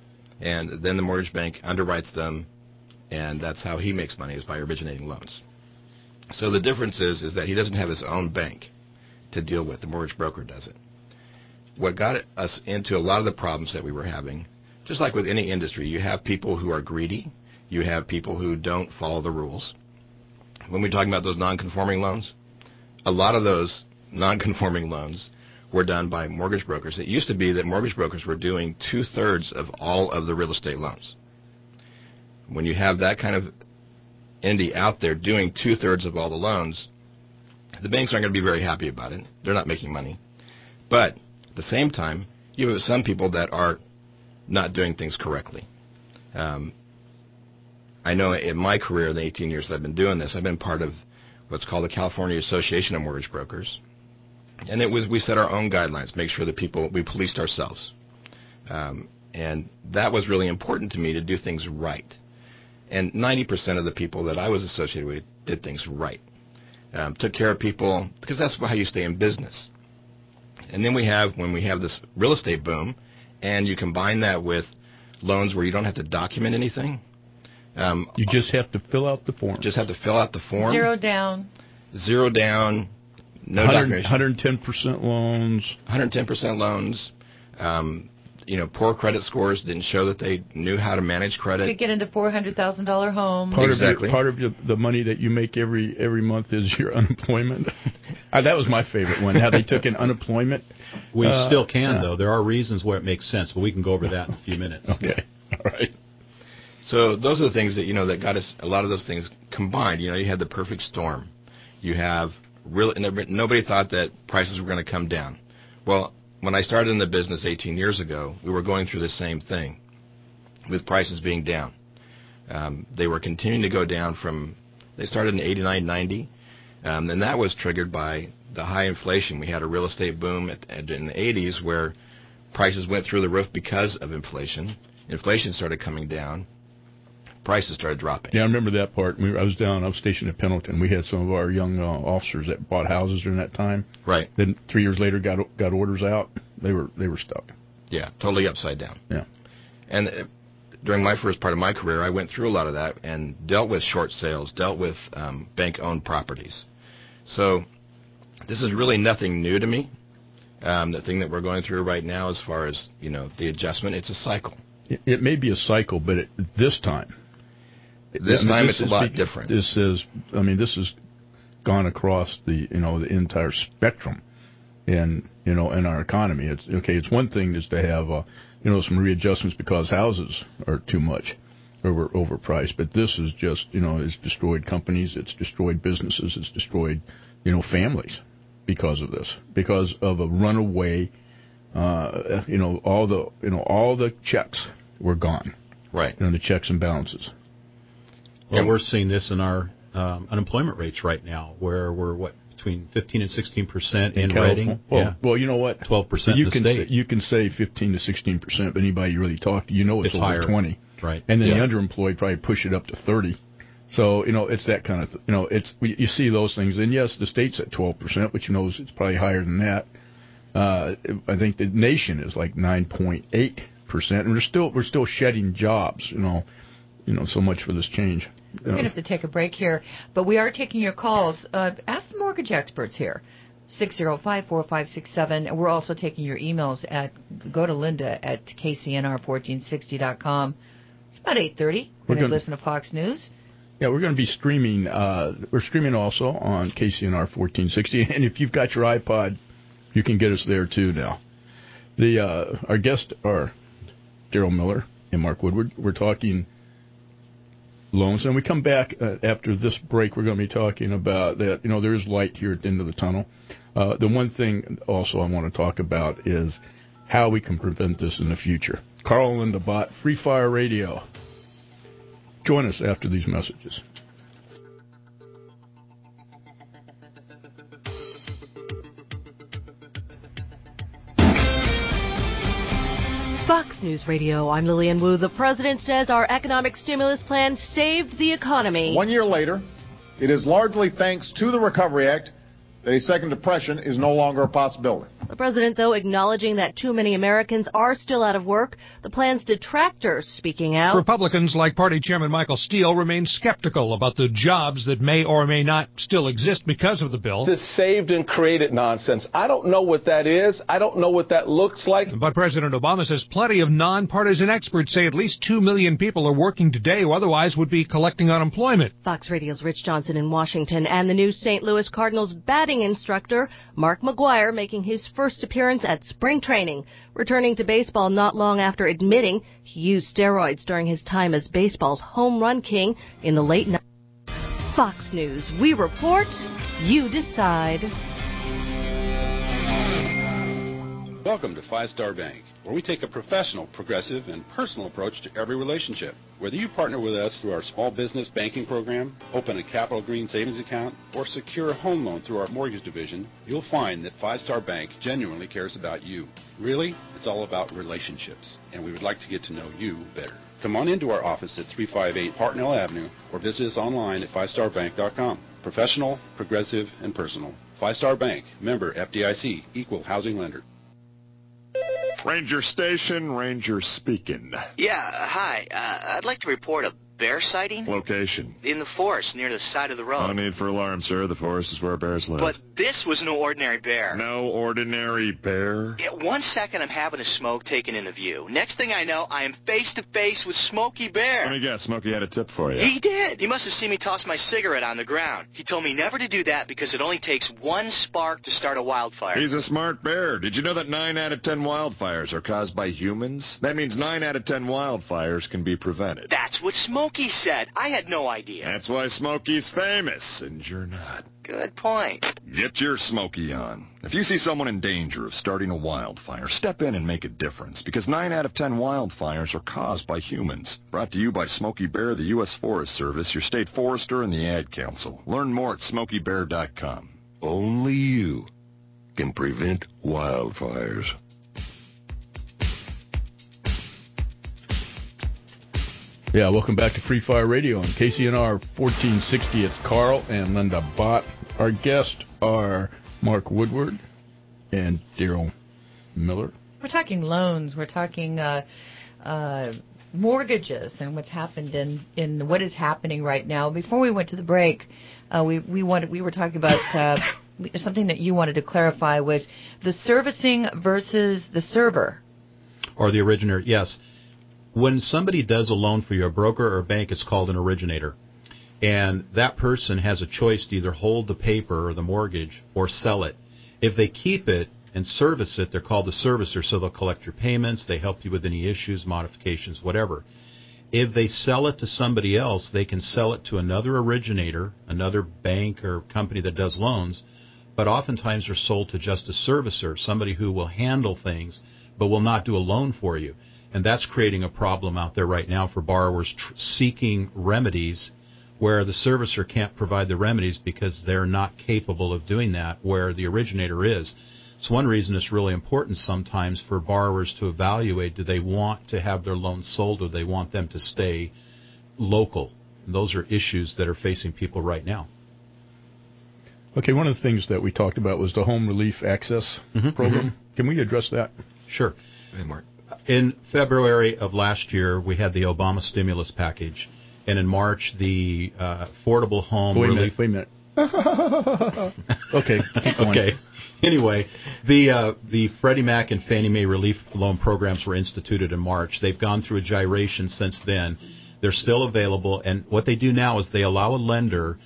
And then the mortgage bank underwrites them, and that's how he makes money, is by originating loans. So the difference is that he doesn't have his own bank to deal with. The mortgage broker does it. What got us into a lot of the problems that we were having, just like with any industry, you have people who are greedy. You have people who don't follow the rules. When we're talking about those non-conforming loans, a lot of those non-conforming loans were done by mortgage brokers. It used to be that mortgage brokers were doing 2/3 of all of the real estate loans. When you have that kind of entity out there doing 2/3 of all the loans, the banks aren't going to be very happy about it. They're not making money. But at the same time, you have some people that are not doing things correctly. I know in my career, the 18 years that I've been doing this, I've been part of what's called the California Association of Mortgage Brokers. And we set our own guidelines, make sure that we policed ourselves. And that was really important to me, to do things right. And 90% of the people that I was associated with did things right. Took care of people, because that's how you stay in business. And then when we have this real estate boom, and you combine that with loans where you don't have to document anything. You just have to fill out the form. Just have to fill out the form. Zero down. No documentation. 110% loans. 110% loans. Poor credit scores didn't show that they knew how to manage credit. You could get into $400,000 homes. Part of the money that you make every month is your unemployment. That was my favorite one, how they took in unemployment. We still can, though. There are reasons where it makes sense, but we can go over that in a few minutes. Okay. All right. So those are the things that, that got us, a lot of those things combined. You had the perfect storm. You have nobody thought that prices were going to come down. Well, when I started in the business 18 years ago, we were going through the same thing with prices being down. They were continuing to go down they started in 89, 90, and that was triggered by the high inflation. We had a real estate boom in the 80s where prices went through the roof because of inflation. Inflation started coming down. Prices started dropping. Yeah, I remember that part. I was stationed at Pendleton. We had some of our young officers that bought houses during that time. Right. Then 3 years later got orders out. They were stuck. Yeah, totally upside down. Yeah. And during my first part of my career, I went through a lot of that and dealt with short sales, dealt with bank-owned properties. So this is really nothing new to me. The thing that we're going through right now as far as, the adjustment, it's a cycle. It may be a cycle, but this time it's a lot different. This has gone across the entire spectrum in our economy. It's one thing is to have some readjustments because houses are too much or overpriced, but this is just it's destroyed companies, it's destroyed businesses, it's destroyed families because of this, because of a runaway. All the checks were gone. Right. The checks and balances. Well, we're seeing this in our unemployment rates right now, where we're between 15 and 16% in Reading. Well, you know what? 12% in the state. You can say 15 to 16%, but anybody you really talk to, it's over higher. 20. Right. And then the underemployed probably push it up to 30. So it's that kind of you see those things. And yes, the state's at 12%, which it's probably higher than that. I think the nation is like 9.8%, and we're still shedding jobs. So much for this change. We're going to have to take a break here, but we are taking your calls. Ask the mortgage experts here, 605-4567, and we're also taking your emails go to Linda at kcnr1460.com. It's about 8:30. We're going to listen to Fox News. Yeah, we're going to be streaming. We're streaming also on KCNR 1460, and if you've got your iPod, you can get us there too now. Our guests are Daryl Miller and Mark Woodward. We're talking loans, and we come back after this break. We're going to be talking about that. There is light here at the end of the tunnel. The one thing also I want to talk about is how we can prevent this in the future. Carl and Linda Bott, Free Fire Radio. Join us after these messages. Fox News Radio, I'm Lillian Wu. The president says our economic stimulus plan saved the economy. 1 year later, it is largely thanks to the Recovery Act that a second depression is no longer a possibility. The president, though, acknowledging that too many Americans are still out of work. The plan's detractors speaking out. Republicans like Party Chairman Michael Steele remain skeptical about the jobs that may or may not still exist because of the bill. This saved and created nonsense. I don't know what that is. I don't know what that looks like. But President Obama says plenty of nonpartisan experts say at least 2 million people are working today who otherwise would be collecting unemployment. Fox Radio's Rich Johnson in Washington, and the new St. Louis Cardinals batting instructor, Mark McGwire, making his first appearance at spring training, returning to baseball not long after admitting he used steroids during his time as baseball's home run king in the late 90s. Fox News. We report, you decide. Welcome to Five Star Bank, where we take a professional, progressive, and personal approach to every relationship. Whether you partner with us through our small business banking program, open a Capital Green savings account, or secure a home loan through our mortgage division, you'll find that Five Star Bank genuinely cares about you. Really, it's all about relationships, and we would like to get to know you better. Come on into our office at 358 Hartnell Avenue, or visit us online at fivestarbank.com. Professional, progressive, and personal. Five Star Bank, member FDIC, equal housing lender. Ranger Station, Ranger speaking. Yeah, hi. I'd like to report a bear sighting. Location? In the forest, near the side of the road. No need for alarm, sir. The forest is where bears live. But this was no ordinary bear. No ordinary bear? Yeah, 1 second I'm having a smoke taken into view. Next thing I know, I am face to face with Smokey Bear. Let me guess, Smokey had a tip for you. He did. He must have seen me toss my cigarette on the ground. He told me never to do that because it only takes one spark to start a wildfire. He's a smart bear. Did you know that 9 out of 10 wildfires are caused by humans? That means 9 out of 10 wildfires can be prevented. That's what Smokey Smokey said. I had no idea. That's why Smokey's famous, and you're not. Good point. Get your Smokey on. If you see someone in danger of starting a wildfire, step in and make a difference, because 9 out of 10 wildfires are caused by humans. Brought to you by Smokey Bear, the U.S. Forest Service, your state forester, and the Ad Council. Learn more at SmokeyBear.com. Only you can prevent wildfires. Yeah, welcome back to Free Fire Radio on KCNR 1460. It's Carl and Linda Bott. Our guests are Mark Woodward and Daryl Miller. We're talking loans. We're talking mortgages and what's happened in what is happening right now. Before we went to the break, we were talking about something that you wanted to clarify was the servicing versus the server. Or the originator, yes. When somebody does a loan for you, a broker or a bank, it's called an originator. And that person has a choice to either hold the paper or the mortgage or sell it. If they keep it and service it, they're called the servicer, so they'll collect your payments, they help you with any issues, modifications, whatever. If they sell it to somebody else, they can sell it to another originator, another bank or company that does loans, but oftentimes they're sold to just a servicer, somebody who will handle things but will not do a loan for you. And that's creating a problem out there right now for borrowers seeking remedies where the servicer can't provide the remedies because they're not capable of doing that, where the originator is. It's one reason it's really important sometimes for borrowers to evaluate, do they want to have their loans sold or do they want them to stay local? And those are issues that are facing people right now. Okay, one of the things that we talked about was the Home Relief Access Program. Can we address that? Sure. Hey, Mark. In February of last year, we had the Obama stimulus package, and in March, the Affordable Home Relief... Wait a minute. Okay, keep going. Okay. Anyway, the Freddie Mac and Fannie Mae relief loan programs were instituted in March. They've gone through a gyration since then. They're still available, and what they do now is they allow a lender,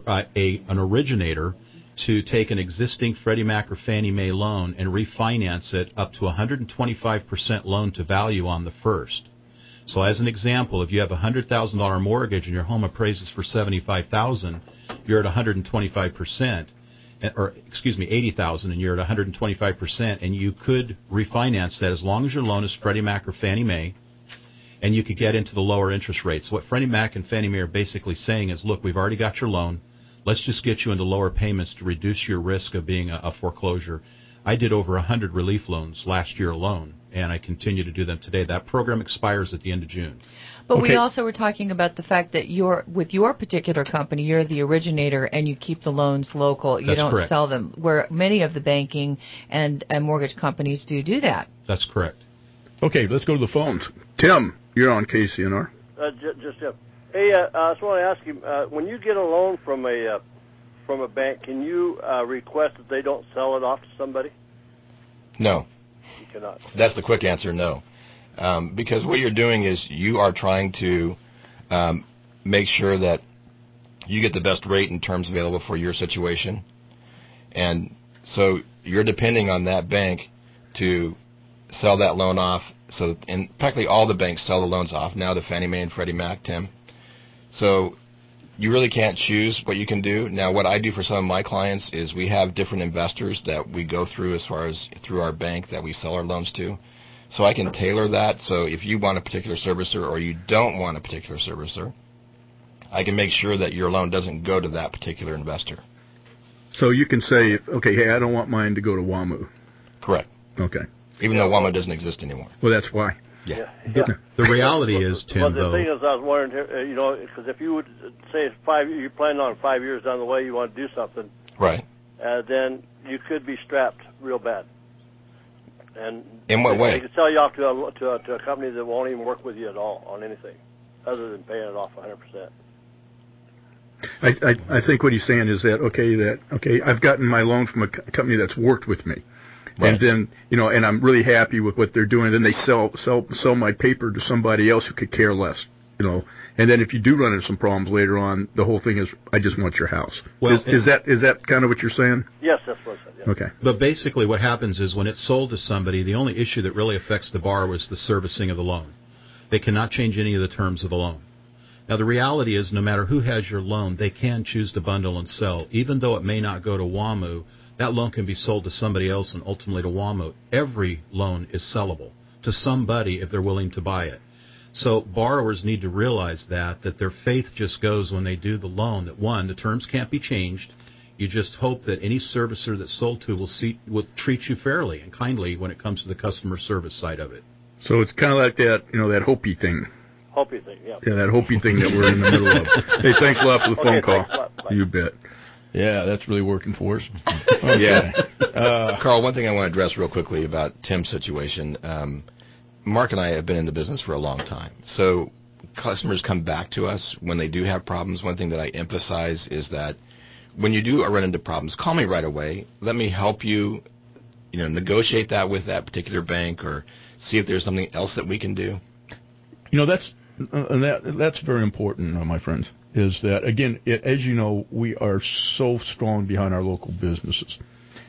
an originator, to take an existing Freddie Mac or Fannie Mae loan and refinance it up to 125% loan to value on the first. So as an example, if you have a $100,000 mortgage and your home appraises for $75,000, you're at 125%, or excuse me, $80,000, and you're at 125%, and you could refinance that as long as your loan is Freddie Mac or Fannie Mae, and you could get into the lower interest rates. What Freddie Mac and Fannie Mae are basically saying is, look, we've already got your loan. Let's just get you into lower payments to reduce your risk of being a foreclosure. I did over 100 relief loans last year alone, and I continue to do them today. That program expires at the end of June. But we also were talking about the fact that with your particular company, you're the originator and you keep the loans local. You don't sell them, where many of the banking and mortgage companies do that. That's correct. Okay, let's go to the phones. Tim, you're on KCNR. Just Tim. Hey, I just want to ask you, when you get a loan from a bank, can you request that they don't sell it off to somebody? No. You cannot. That's the quick answer, no. Because what you're doing is you are trying to make sure that you get the best rate and terms available for your situation. And so you're depending on that bank to sell that loan off. So, and practically all the banks sell the loans off now to Fannie Mae and Freddie Mac, Tim. So you really can't choose what you can do. Now, what I do for some of my clients is we have different investors that we go through as far as through our bank that we sell our loans to. So I can tailor that. So if you want a particular servicer or you don't want a particular servicer, I can make sure that your loan doesn't go to that particular investor. So you can say, okay, hey, I don't want mine to go to WAMU. Correct. Okay. Even though WAMU doesn't exist anymore. Well, that's why. Yeah. The reality is, Tim, well, the thing is, I was wondering, because if you would say it's 5 years, you're planning on 5 years down the way, you want to do something. Right. Then you could be strapped real bad. And in what way? They could sell you off to a company that won't even work with you at all on anything, other than paying it off 100%. I think what he's saying is that I've gotten my loan from a company that's worked with me. Right. And then, and I'm really happy with what they're doing. Then they sell my paper to somebody else who could care less, And then if you do run into some problems later on, the whole thing is, I just want your house. Well, is that kind of what you're saying? Yes, that's what I said. Yeah. Okay. But basically what happens is when it's sold to somebody, the only issue that really affects the borrower is the servicing of the loan. They cannot change any of the terms of the loan. Now, the reality is no matter who has your loan, they can choose to bundle and sell. Even though it may not go to WAMU, that loan can be sold to somebody else and ultimately to WAMU. Every loan is sellable to somebody if they're willing to buy it. So borrowers need to realize that their faith just goes when they do the loan, that one, the terms can't be changed. You just hope that any servicer that's sold to will treat you fairly and kindly when it comes to the customer service side of it. So it's kind of like that, that Hopi thing. Hopi thing, yeah. Yeah, that Hopi thing that we're in the middle of. Hey, thanks a lot for the phone call. You bet. Yeah, that's really working for us. Okay. Yeah. Carl, one thing I want to address real quickly about Tim's situation. Mark and I have been in the business for a long time. So customers come back to us when they do have problems. One thing that I emphasize is that when you do run into problems, call me right away. Let me help you, negotiate that with that particular bank or see if there's something else that we can do. That's very important, my friends, is that, again, as you know, we are so strong behind our local businesses.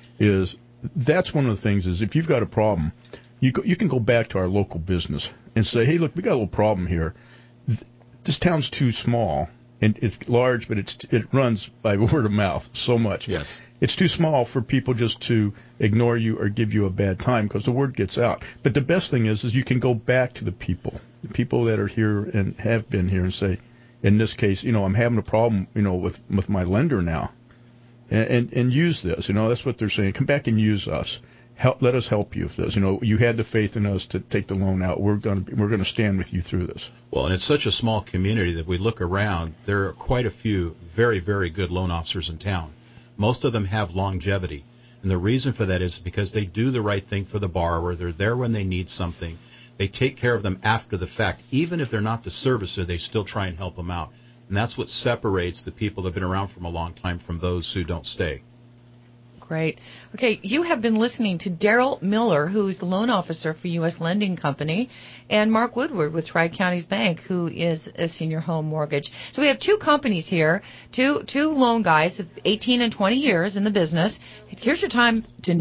That's one of the things is if you've got a problem, you can go back to our local business and say, hey, look, we got a little problem here. This town's too small, and it's large, but it runs by word of mouth so much. Yes. It's too small for people just to ignore you or give you a bad time because the word gets out. But the best thing is you can go back to the people that are here and have been here and say, in this case, I'm having a problem, with my lender now, and use this. That's what they're saying. Come back and use us. Let us help you with this. You had the faith in us to take the loan out. We're going to stand with you through this. Well, and it's such a small community that we look around. There are quite a few very, very good loan officers in town. Most of them have longevity, and the reason for that is because they do the right thing for the borrower. They're there when they need something. They take care of them after the fact. Even if they're not the servicer, they still try and help them out. And that's what separates the people that have been around for a long time from those who don't stay. Great. Okay, you have been listening to Daryl Miller, who's the loan officer for U.S. Lending Company, and Mark Woodward with Tri-Counties Bank, who is a senior home mortgage. So we have two companies here, two loan guys, 18 and 20 years in the business. Here's your time to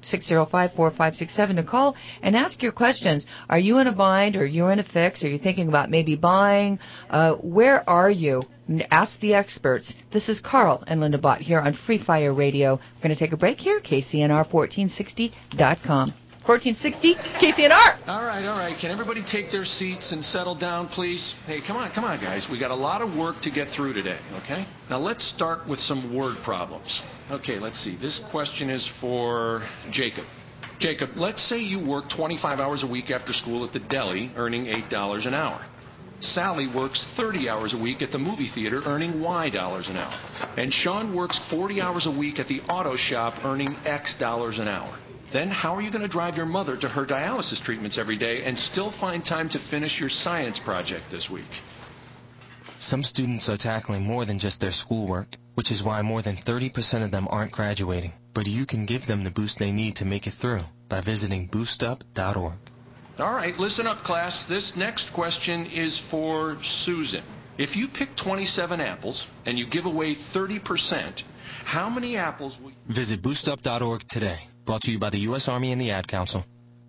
605-4567 to call and ask your questions. Are you in a bind or you're in a fix? Are you thinking about maybe buying? Where are you? Ask the experts. This is Carl and Linda Bott here on Free Fire Radio. We're going to take a break here, KCNR1460.com. 1460 KCNR. All right. Can everybody take their seats and settle down, please? Hey, come on, guys. We got a lot of work to get through today, okay? Now, let's start with some word problems. Okay, let's see. This question is for Jacob. Jacob, let's say you work 25 hours a week after school at the deli, earning $8 an hour. Sally works 30 hours a week at the movie theater, earning Y dollars an hour. And Sean works 40 hours a week at the auto shop, earning X dollars an hour. Then how are you going to drive your mother to her dialysis treatments every day and still find time to finish your science project this week? Some students are tackling more than just their schoolwork, which is why more than 30% of them aren't graduating. But you can give them the boost they need to make it through by visiting boostup.org. All right, listen up, class. This next question is for Susan. If you pick 27 apples and you give away 30%, how many apples will you... Visit boostup.org today. Brought to you by the U.S. Army and the Ad Council.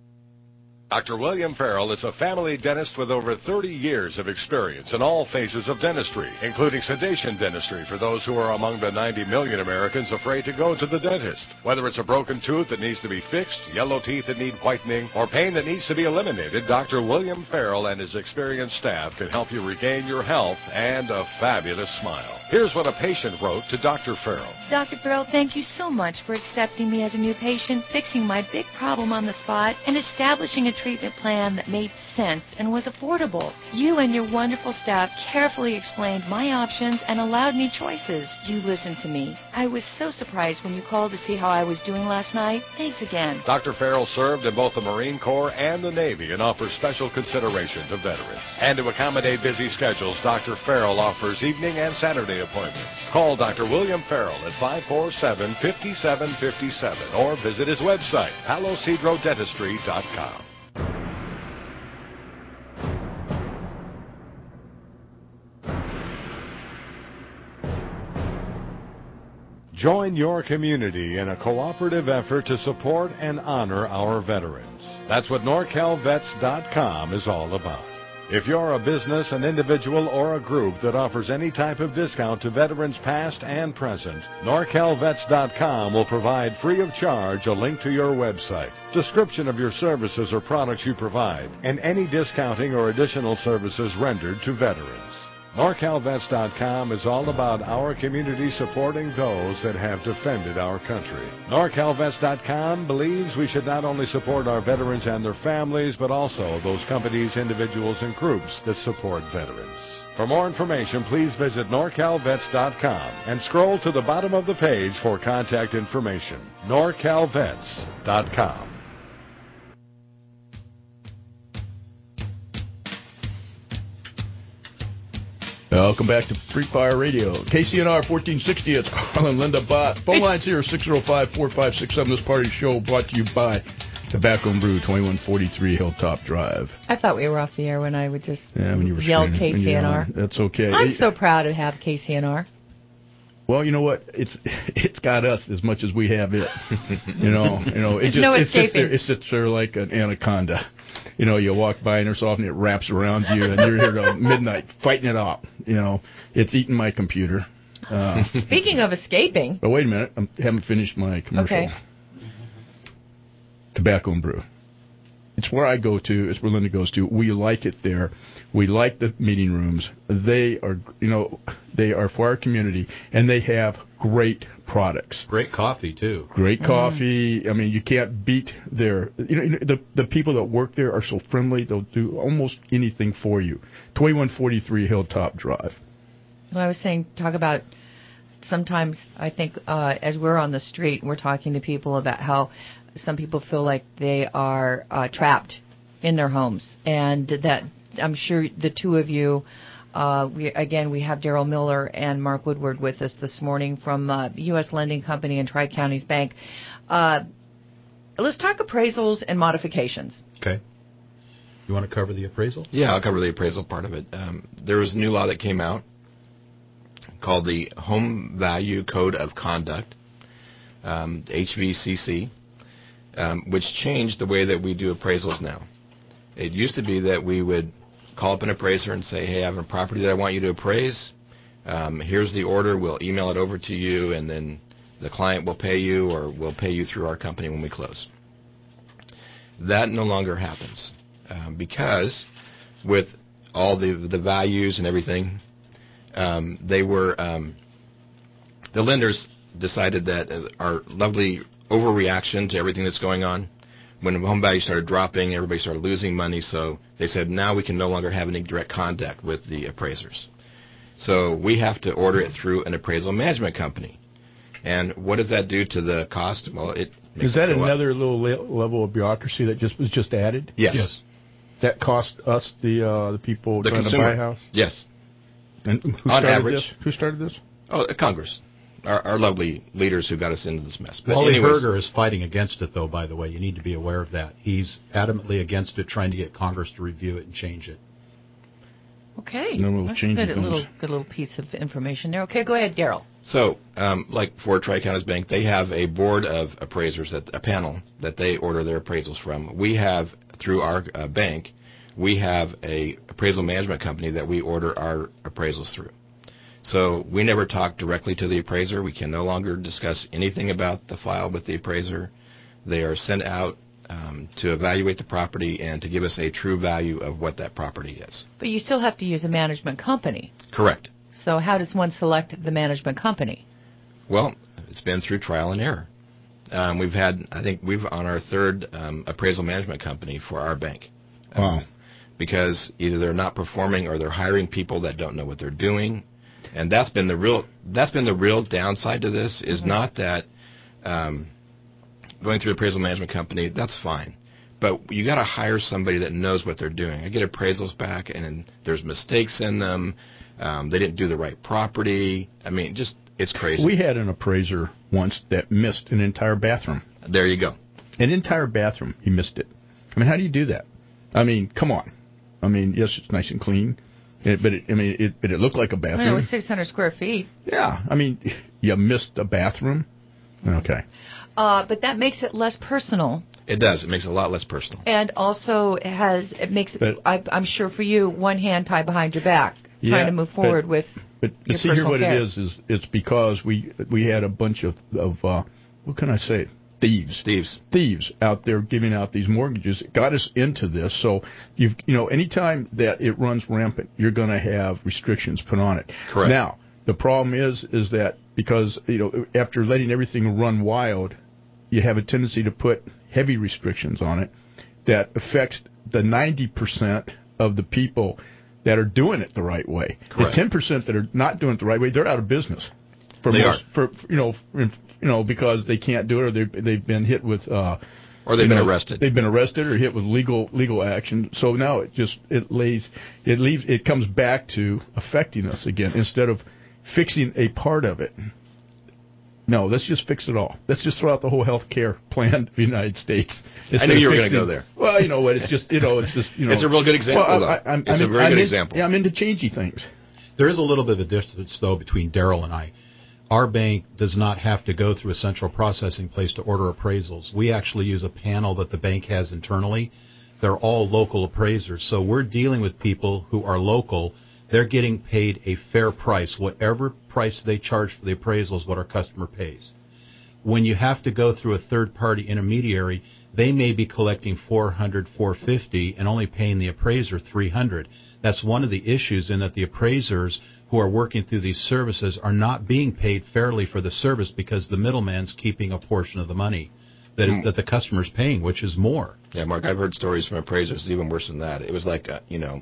Dr. William Farrell is a family dentist with over 30 years of experience in all phases of dentistry, including sedation dentistry for those who are among the 90 million Americans afraid to go to the dentist. Whether it's a broken tooth that needs to be fixed, yellow teeth that need whitening, or pain that needs to be eliminated, Dr. William Farrell and his experienced staff can help you regain your health and a fabulous smile. Here's what a patient wrote to Dr. Farrell. Dr. Farrell, thank you so much for accepting me as a new patient, fixing my big problem on the spot, and establishing a treatment plan that made sense and was affordable. You and your wonderful staff carefully explained my options and allowed me choices. You listened to me. I was so surprised when you called to see how I was doing last night. Thanks again. Dr. Farrell served in both the Marine Corps and the Navy and offers special consideration to veterans. And to accommodate busy schedules, Dr. Farrell offers evening and Saturday appointments. Call Dr. William Farrell at 547-5757 or visit his website, palocedrodentistry.com. Join your community in a cooperative effort to support and honor our veterans. That's what NorCalVets.com is all about. If you're a business, an individual, or a group that offers any type of discount to veterans past and present, NorCalVets.com will provide free of charge a link to your website, description of your services or products you provide, and any discounting or additional services rendered to veterans. NorCalVets.com is all about our community supporting those that have defended our country. NorCalVets.com believes we should not only support our veterans and their families, but also those companies, individuals, and groups that support veterans. For more information, please visit NorCalVets.com and scroll to the bottom of the page for contact information. NorCalVets.com. Welcome back to Free Fire Radio. KCNR 1460, it's Carl and Linda Bott. Phone lines here, 605-4567. This part of the show brought to you by Tobacco and Brew, 2143 Hilltop Drive. I thought we were off the air when I would just when you were yell screaming, KCNR. That's okay. I'm so proud to have KCNR. Well, you know what? It's got us as much as we have it. You know, it sits there like an anaconda. You know, you walk by and there's often it wraps around you, and you're here till midnight fighting it out. You know, it's eating my computer. Speaking of escaping. But wait a minute, I haven't finished my commercial. Okay. Tobacco and Brew. It's where I go to. It's where Linda goes to. We like it there. We like the meeting rooms. They are, they are for our community, and they have great products. Great coffee too. Great coffee. I mean, you can't beat their. The people that work there are so friendly. They'll do almost anything for you. 2143 Hilltop Drive. Well, I was saying, talk about. Sometimes I think as we're on the street, we're talking to people about how some people feel like they are trapped in their homes, and that I'm sure the two of you, we have Daryl Miller and Mark Woodward with us this morning from U.S. Lending Company and Tri-Counties Bank. Let's talk appraisals and modifications. Okay. You want to cover the appraisal? Yeah, I'll cover the appraisal part of it. There was a new law that came out called the Home Value Code of Conduct, HVCC, which changed the way that we do appraisals now. It used to be that we would call up an appraiser and say, hey, I have a property that I want you to appraise. Here's the order. We'll email it over to you, and then the client will pay you, or we'll pay you through our company when we close. That no longer happens because with all the values and everything, the lenders decided that our lovely overreaction to everything that's going on, when home value started dropping, everybody started losing money, so they said now we can no longer have any direct contact with the appraisers. So we have to order it through an appraisal management company. And what does that do to the cost? Well, it makes Is that it go another up. little level of bureaucracy that was just added? Yes. That cost us the people The trying consumer. to buy a house? Yes. And On average. Who started this? Oh, Congress. Our lovely leaders who got us into this mess. But Wally anyways, Berger is fighting against it, though, by the way. You need to be aware of that. He's adamantly against it, trying to get Congress to review it and change it. Okay. That's good little piece of information there. Okay, go ahead, Daryl. So, like for Tri-Counties Bank, they have a board of appraisers, a panel that they order their appraisals from. We have, through our bank, we have a appraisal management company that we order our appraisals through. So we never talk directly to the appraiser. We can no longer discuss anything about the file with the appraiser. They are sent out to evaluate the property and to give us a true value of what that property is. But you still have to use a management company. Correct. So how does one select the management company? Well, it's been through trial and error. We've on our third appraisal management company for our bank. Wow. Because either they're not performing or they're hiring people that don't know what they're doing. And that's been the real downside to this, is not that going through appraisal management company, that's fine. But you got to hire somebody that knows what they're doing. I get appraisals back, and there's mistakes in them. They didn't do the right property. I mean, it's crazy. We had an appraiser once that missed an entire bathroom. There you go. An entire bathroom. He missed it. I mean, how do you do that? I mean, come on. I mean, yes, it's nice and clean. But it looked like a bathroom. Well, it was 600 square feet. Yeah, I mean, you missed a bathroom. Okay. But that makes it less personal. It does. It makes it a lot less personal. And also it makes I'm sure for you, one hand tied behind your back, trying to move forward with But your see here, what care. it is it's because we had a bunch of what can I say? Thieves out there giving out these mortgages. It got us into this. So anytime that it runs rampant, you're going to have restrictions put on it. Correct. Now, the problem is that because after letting everything run wild, you have a tendency to put heavy restrictions on it that affects the 90% of the people that are doing it the right way. Correct. The 10% that are not doing it the right way, they're out of business. Because they can't do it, or they've been hit with, or they've been arrested. They've been arrested or hit with legal action. So now it comes back to affecting us again instead of fixing a part of it. No, let's just fix it all. Let's just throw out the whole health care plan of the United States. I knew you were going to go there. Well, you know what? It's just. It's a real good example. Well, it's a very good example. Yeah, I'm into changey things. There is a little bit of a distance, though, between Daryl and I. Our bank does not have to go through a central processing place to order appraisals. We actually use a panel that the bank has internally. They're all local appraisers. So we're dealing with people who are local. They're getting paid a fair price. Whatever price they charge for the appraisal is what our customer pays. When you have to go through a third-party intermediary, they may be collecting $400, $450, and only paying the appraiser $300. That's one of the issues in that the appraisers who are working through these services are not being paid fairly for the service because the middleman's keeping a portion of the money that the customer's paying, which is more. Yeah, Mark, I've heard stories from appraisers even worse than that. It was like, $100,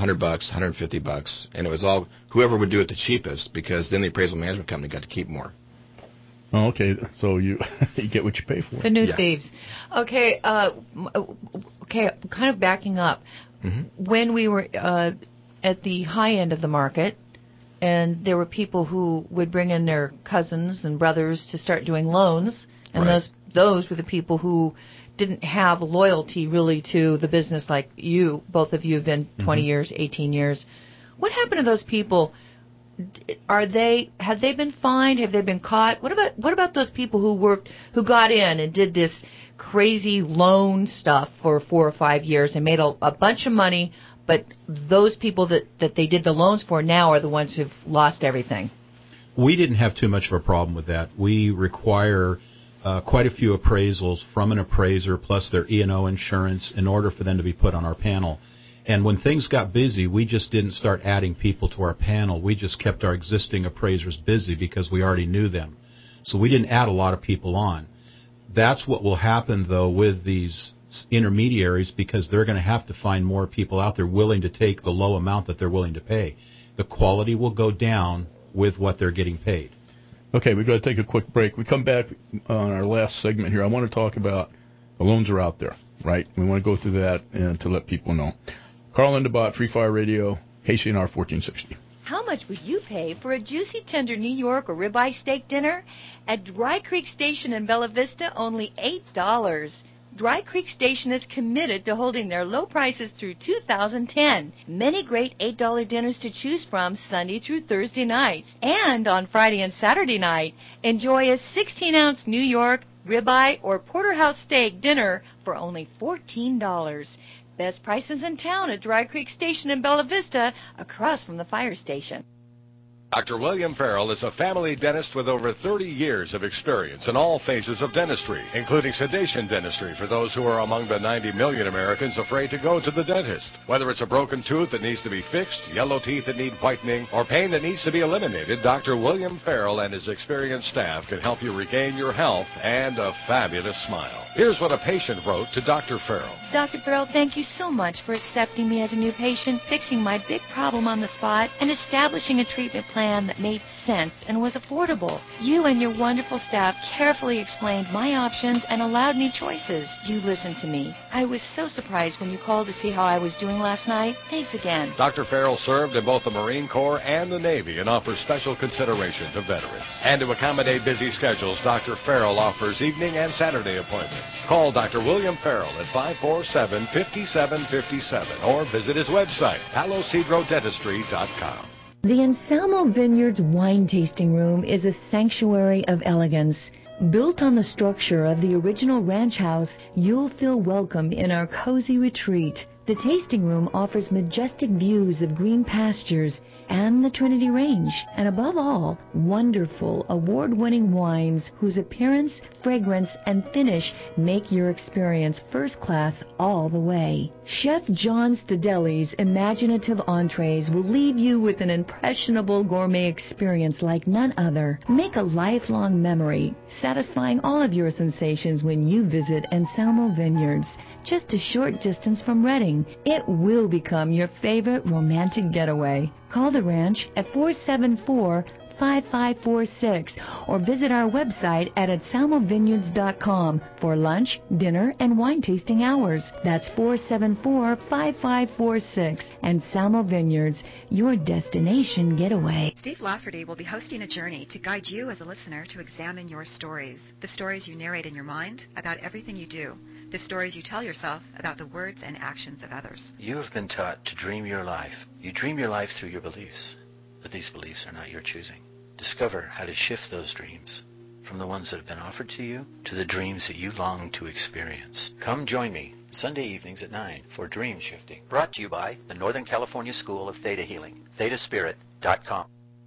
$150, and it was all whoever would do it the cheapest because then the appraisal management company got to keep more. Oh, okay, so you get what you pay for. The new thieves. Okay, kind of backing up. Mm-hmm. When we were at the high end of the market, and there were people who would bring in their cousins and brothers to start doing loans, and right. those were the people who didn't have loyalty really to the business like you. Both of you have been 20 years, 18 years. What happened to those people? Have they been fined? Have they been caught? What about those people who got in and did this crazy loan stuff for 4 or 5 years and made a bunch of money, but those people that they did the loans for now are the ones who've lost everything? We didn't have too much of a problem with that. We require quite a few appraisals from an appraiser plus their E&O insurance in order for them to be put on our panel. And when things got busy, we just didn't start adding people to our panel. We just kept our existing appraisers busy because we already knew them. So we didn't add a lot of people on. That's what will happen, though, with these intermediaries because they're going to have to find more people out there willing to take the low amount that they're willing to pay. The quality will go down with what they're getting paid. Okay, we've got to take a quick break. We come back on our last segment here. I want to talk about the loans are out there, right? We want to go through that and to let people know. Carl Lindenbot, Free Fire Radio, KCNR 1460. How much would you pay for a juicy, tender New York or ribeye steak dinner? At Dry Creek Station in Bella Vista, only $8. Dry Creek Station is committed to holding their low prices through 2010. Many great $8 dinners to choose from Sunday through Thursday nights. And on Friday and Saturday night, enjoy a 16-ounce New York, ribeye, or porterhouse steak dinner for only $14. Best prices in town at Dry Creek Station in Bella Vista, across from the fire station. Dr. William Farrell is a family dentist with over 30 years of experience in all phases of dentistry, including sedation dentistry for those who are among the 90 million Americans afraid to go to the dentist. Whether it's a broken tooth that needs to be fixed, yellow teeth that need whitening, or pain that needs to be eliminated, Dr. William Farrell and his experienced staff can help you regain your health and a fabulous smile. Here's what a patient wrote to Dr. Farrell. Dr. Farrell, thank you so much for accepting me as a new patient, fixing my big problem on the spot, and establishing a treatment plan that made sense and was affordable. You and your wonderful staff carefully explained my options and allowed me choices. You listened to me. I was so surprised when you called to see how I was doing last night. Thanks again. Dr. Farrell served in both the Marine Corps and the Navy and offers special consideration to veterans. And to accommodate busy schedules, Dr. Farrell offers evening and Saturday appointments. Call Dr. William Farrell at 547-5757 or visit his website, palocedrodentistry.com. The Anselmo Vineyards Wine Tasting Room is a sanctuary of elegance. Built on the structure of the original ranch house, you'll feel welcome in our cozy retreat. The tasting room offers majestic views of green pastures and the Trinity Range, and above all, wonderful award-winning wines whose appearance, fragrance, and finish make your experience first class all the way. Chef John Stadelli's imaginative entrees will leave you with an impressionable gourmet experience like none other. Make a lifelong memory, satisfying all of your sensations when you visit Anselmo Vineyards, just a short distance from Redding. It will become your favorite romantic getaway. Call the ranch at 474-5546 or visit our website at anselmovineyards.com for lunch, dinner, and wine tasting hours. That's 474-5546. Anselmo Vineyards, your destination getaway. Steve Lafferty will be hosting a journey to guide you as a listener to examine your stories. The stories you narrate in your mind about everything you do. The stories you tell yourself about the words and actions of others. You have been taught to dream your life. You dream your life through your beliefs, but these beliefs are not your choosing. Discover how to shift those dreams from the ones that have been offered to you to the dreams that you long to experience. Come join me Sunday evenings at 9 for Dream Shifting. Brought to you by the Northern California School of Theta Healing. ThetaSpirit.com.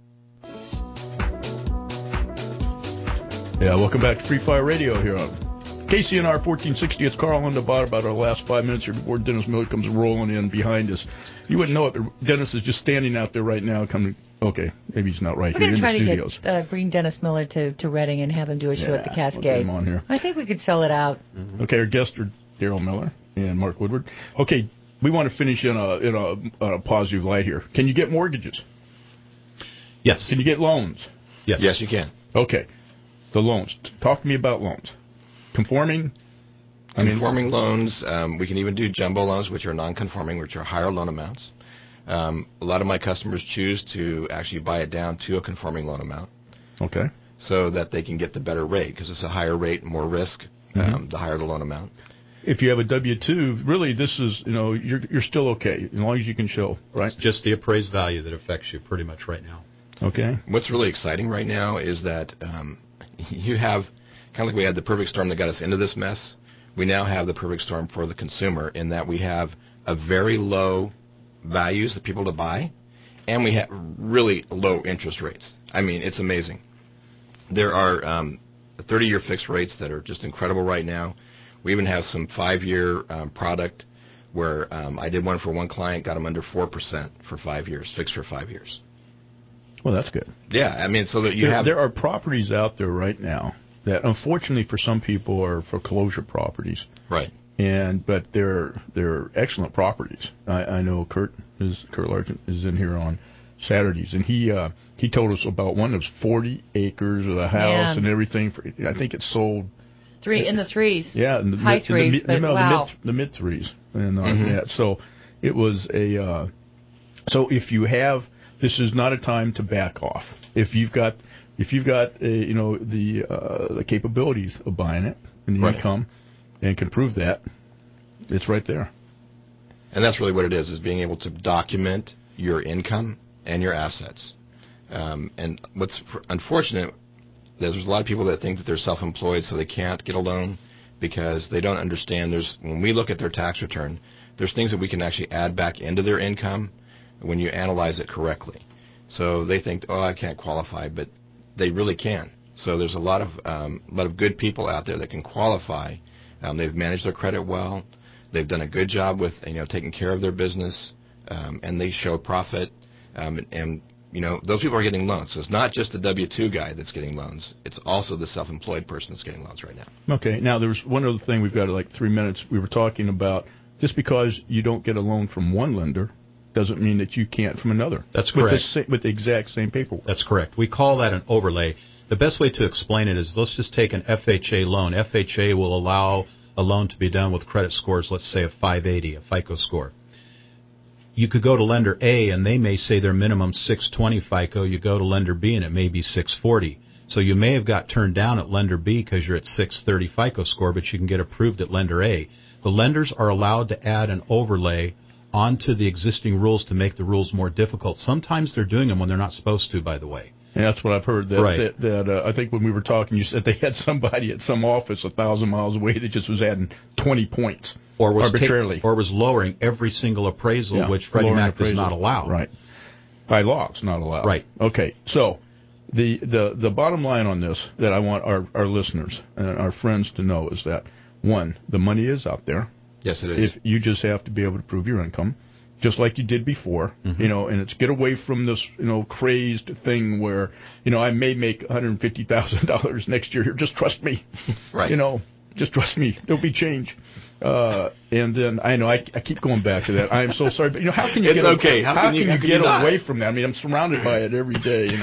Yeah, welcome back to Free Fire Radio here on KCNR 1460. It's Carl on the bottom about our last 5 minutes here before Dennis Miller comes rolling in behind us. You wouldn't know it, but Dennis is just standing out there right now. Okay, maybe he's not right here in the studios. We're going to bring Dennis Miller to Redding and have him do a show at the Cascade. We'll get him on here. I think we could sell it out. Mm-hmm. Okay, our guests are Daryl Miller and Mark Woodward. Okay, we want to finish in a positive light here. Can you get mortgages? Yes. Can you get loans? Yes. Yes, you can. Okay, the loans. Talk to me about loans. Conforming loans, we can even do jumbo loans, which are non-conforming, which are higher loan amounts. A lot of my customers choose to actually buy it down to a conforming loan amount. Okay. So that they can get the better rate, because it's a higher rate, more risk, the higher the loan amount. If you have a W-2, really this is, you're still okay, as long as you can show, right? It's just the appraised value that affects you pretty much right now. Okay. What's really exciting right now is that you have, kind of like we had the perfect storm that got us into this mess, we now have the perfect storm for the consumer in that we have a very low values that people to buy, and we have really low interest rates. I mean, it's amazing. There are 30-year fixed rates that are just incredible right now. We even have some 5-year product where I did one for one client, got them under 4% for 5 years, fixed for 5 years. Well, that's good. Yeah, I mean, so that there are properties out there right now that, unfortunately, for some people, are foreclosure properties. Right. But they're excellent properties. I know Kurt Largent is in here on Saturdays, and he told us about one that's 40 acres of a house and everything. I think it sold in the threes. Yeah, in the high threes. The mid threes, and so it was a. So if you have, this is not a time to back off. If you've got the capabilities of buying it and the income, and can prove that, it's right there. And that's really what it is being able to document your income and your assets. And what's unfortunate, there's a lot of people that think that they're self-employed, so they can't get a loan because they don't understand. When we look at their tax return, there's things that we can actually add back into their income when you analyze it correctly. So they think, I can't qualify, but they really can. So there's a lot of good people out there that can qualify. They've managed their credit well. They've done a good job with taking care of their business, and they show profit. And those people are getting loans. So it's not just the W-2 guy that's getting loans. It's also the self-employed person that's getting loans right now. Okay. Now there's one other thing. We've got 3 minutes. We were talking about just because you don't get a loan from one lender doesn't mean that you can't from another. That's correct. With the exact same paperwork. That's correct. We call that an overlay. The best way to explain it is let's just take an FHA loan. FHA will allow a loan to be done with credit scores, let's say a 580, a FICO score. You could go to lender A, and they may say their minimum 620 FICO. You go to lender B, and it may be 640. So you may have got turned down at lender B because you're at 630 FICO score, but you can get approved at lender A. The lenders are allowed to add an overlay onto the existing rules to make the rules more difficult. Sometimes they're doing them when they're not supposed to, by the way. And that's what I've heard. That I think when we were talking, you said they had somebody at some office 1,000 miles away that just was adding 20 points or was arbitrarily, or was lowering every single appraisal, which Freddie Mac does not allow. Right, by law, it's not allowed. Right. Okay. So the bottom line on this that I want our listeners and our friends to know is that, one, the money is out there. Yes, it is. If you just have to be able to prove your income, just like you did before, Mm-hmm. and it's get away from this, crazed thing where, I may make $150,000 next year. Just trust me. Right. Just trust me. There'll be change. And then I know I keep going back to that. I am so sorry, but how can you get okay. How can you get away from that? I mean, I'm surrounded by it every day.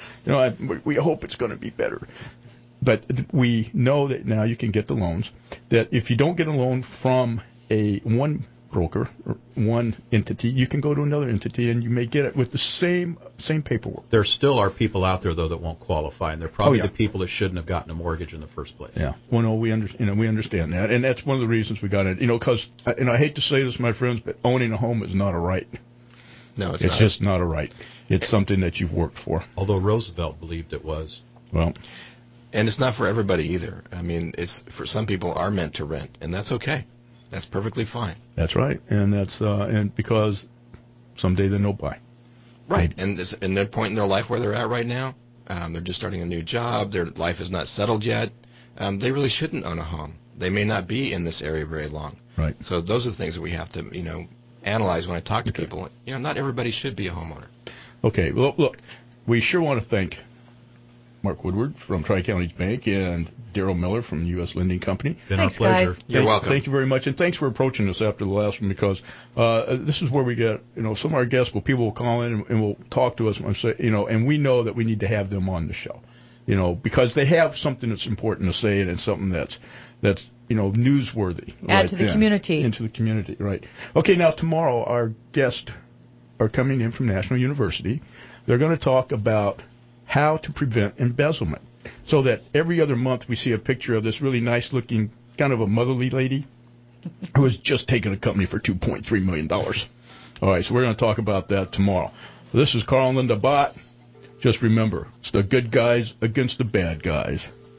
We hope it's going to be better. But we know that now you can get the loans. That if you don't get a loan from one broker or one entity, you can go to another entity and you may get it with the same paperwork. There still are people out there though that won't qualify, and they're probably the people that shouldn't have gotten a mortgage in the first place. Yeah. Well, no, we understand that, and that's one of the reasons we got it. Because I hate to say this, my friends, but owning a home is not a right. No, it's not. It's just not a right. It's something that you've worked for. Although Roosevelt believed it was. Well. And it's not for everybody either. I mean, it's for some people are meant to rent, and that's okay. That's perfectly fine. That's right, and that's and because someday then they'll buy. Right, and in their point in their life where they're at right now, they're just starting a new job. Their life is not settled yet. They really shouldn't own a home. They may not be in this area very long. Right. So those are the things that we have to analyze when I talk to people. Not everybody should be a homeowner. Okay. Well, look, we sure want to thank Mark Woodward from Tri-Counties Bank and Daryl Miller from the U.S. Lending Company. Thanks, our pleasure. Guys. You're welcome. Thank you very much, and thanks for approaching us after the last one, because this is where we get, some of our guests, people will call in and will talk to us and say, and we know that we need to have them on the show, because they have something that's important to say and something that's newsworthy. Add to the community. Into the community, right. Okay, now tomorrow our guests are coming in from National University. They're going to talk about how to prevent embezzlement, so that every other month we see a picture of this really nice-looking, kind of a motherly lady who has just taken a company for $2.3 million. All right, so we're going to talk about that tomorrow. This is Carl and Linda Bott. Just remember, it's the good guys against the bad guys.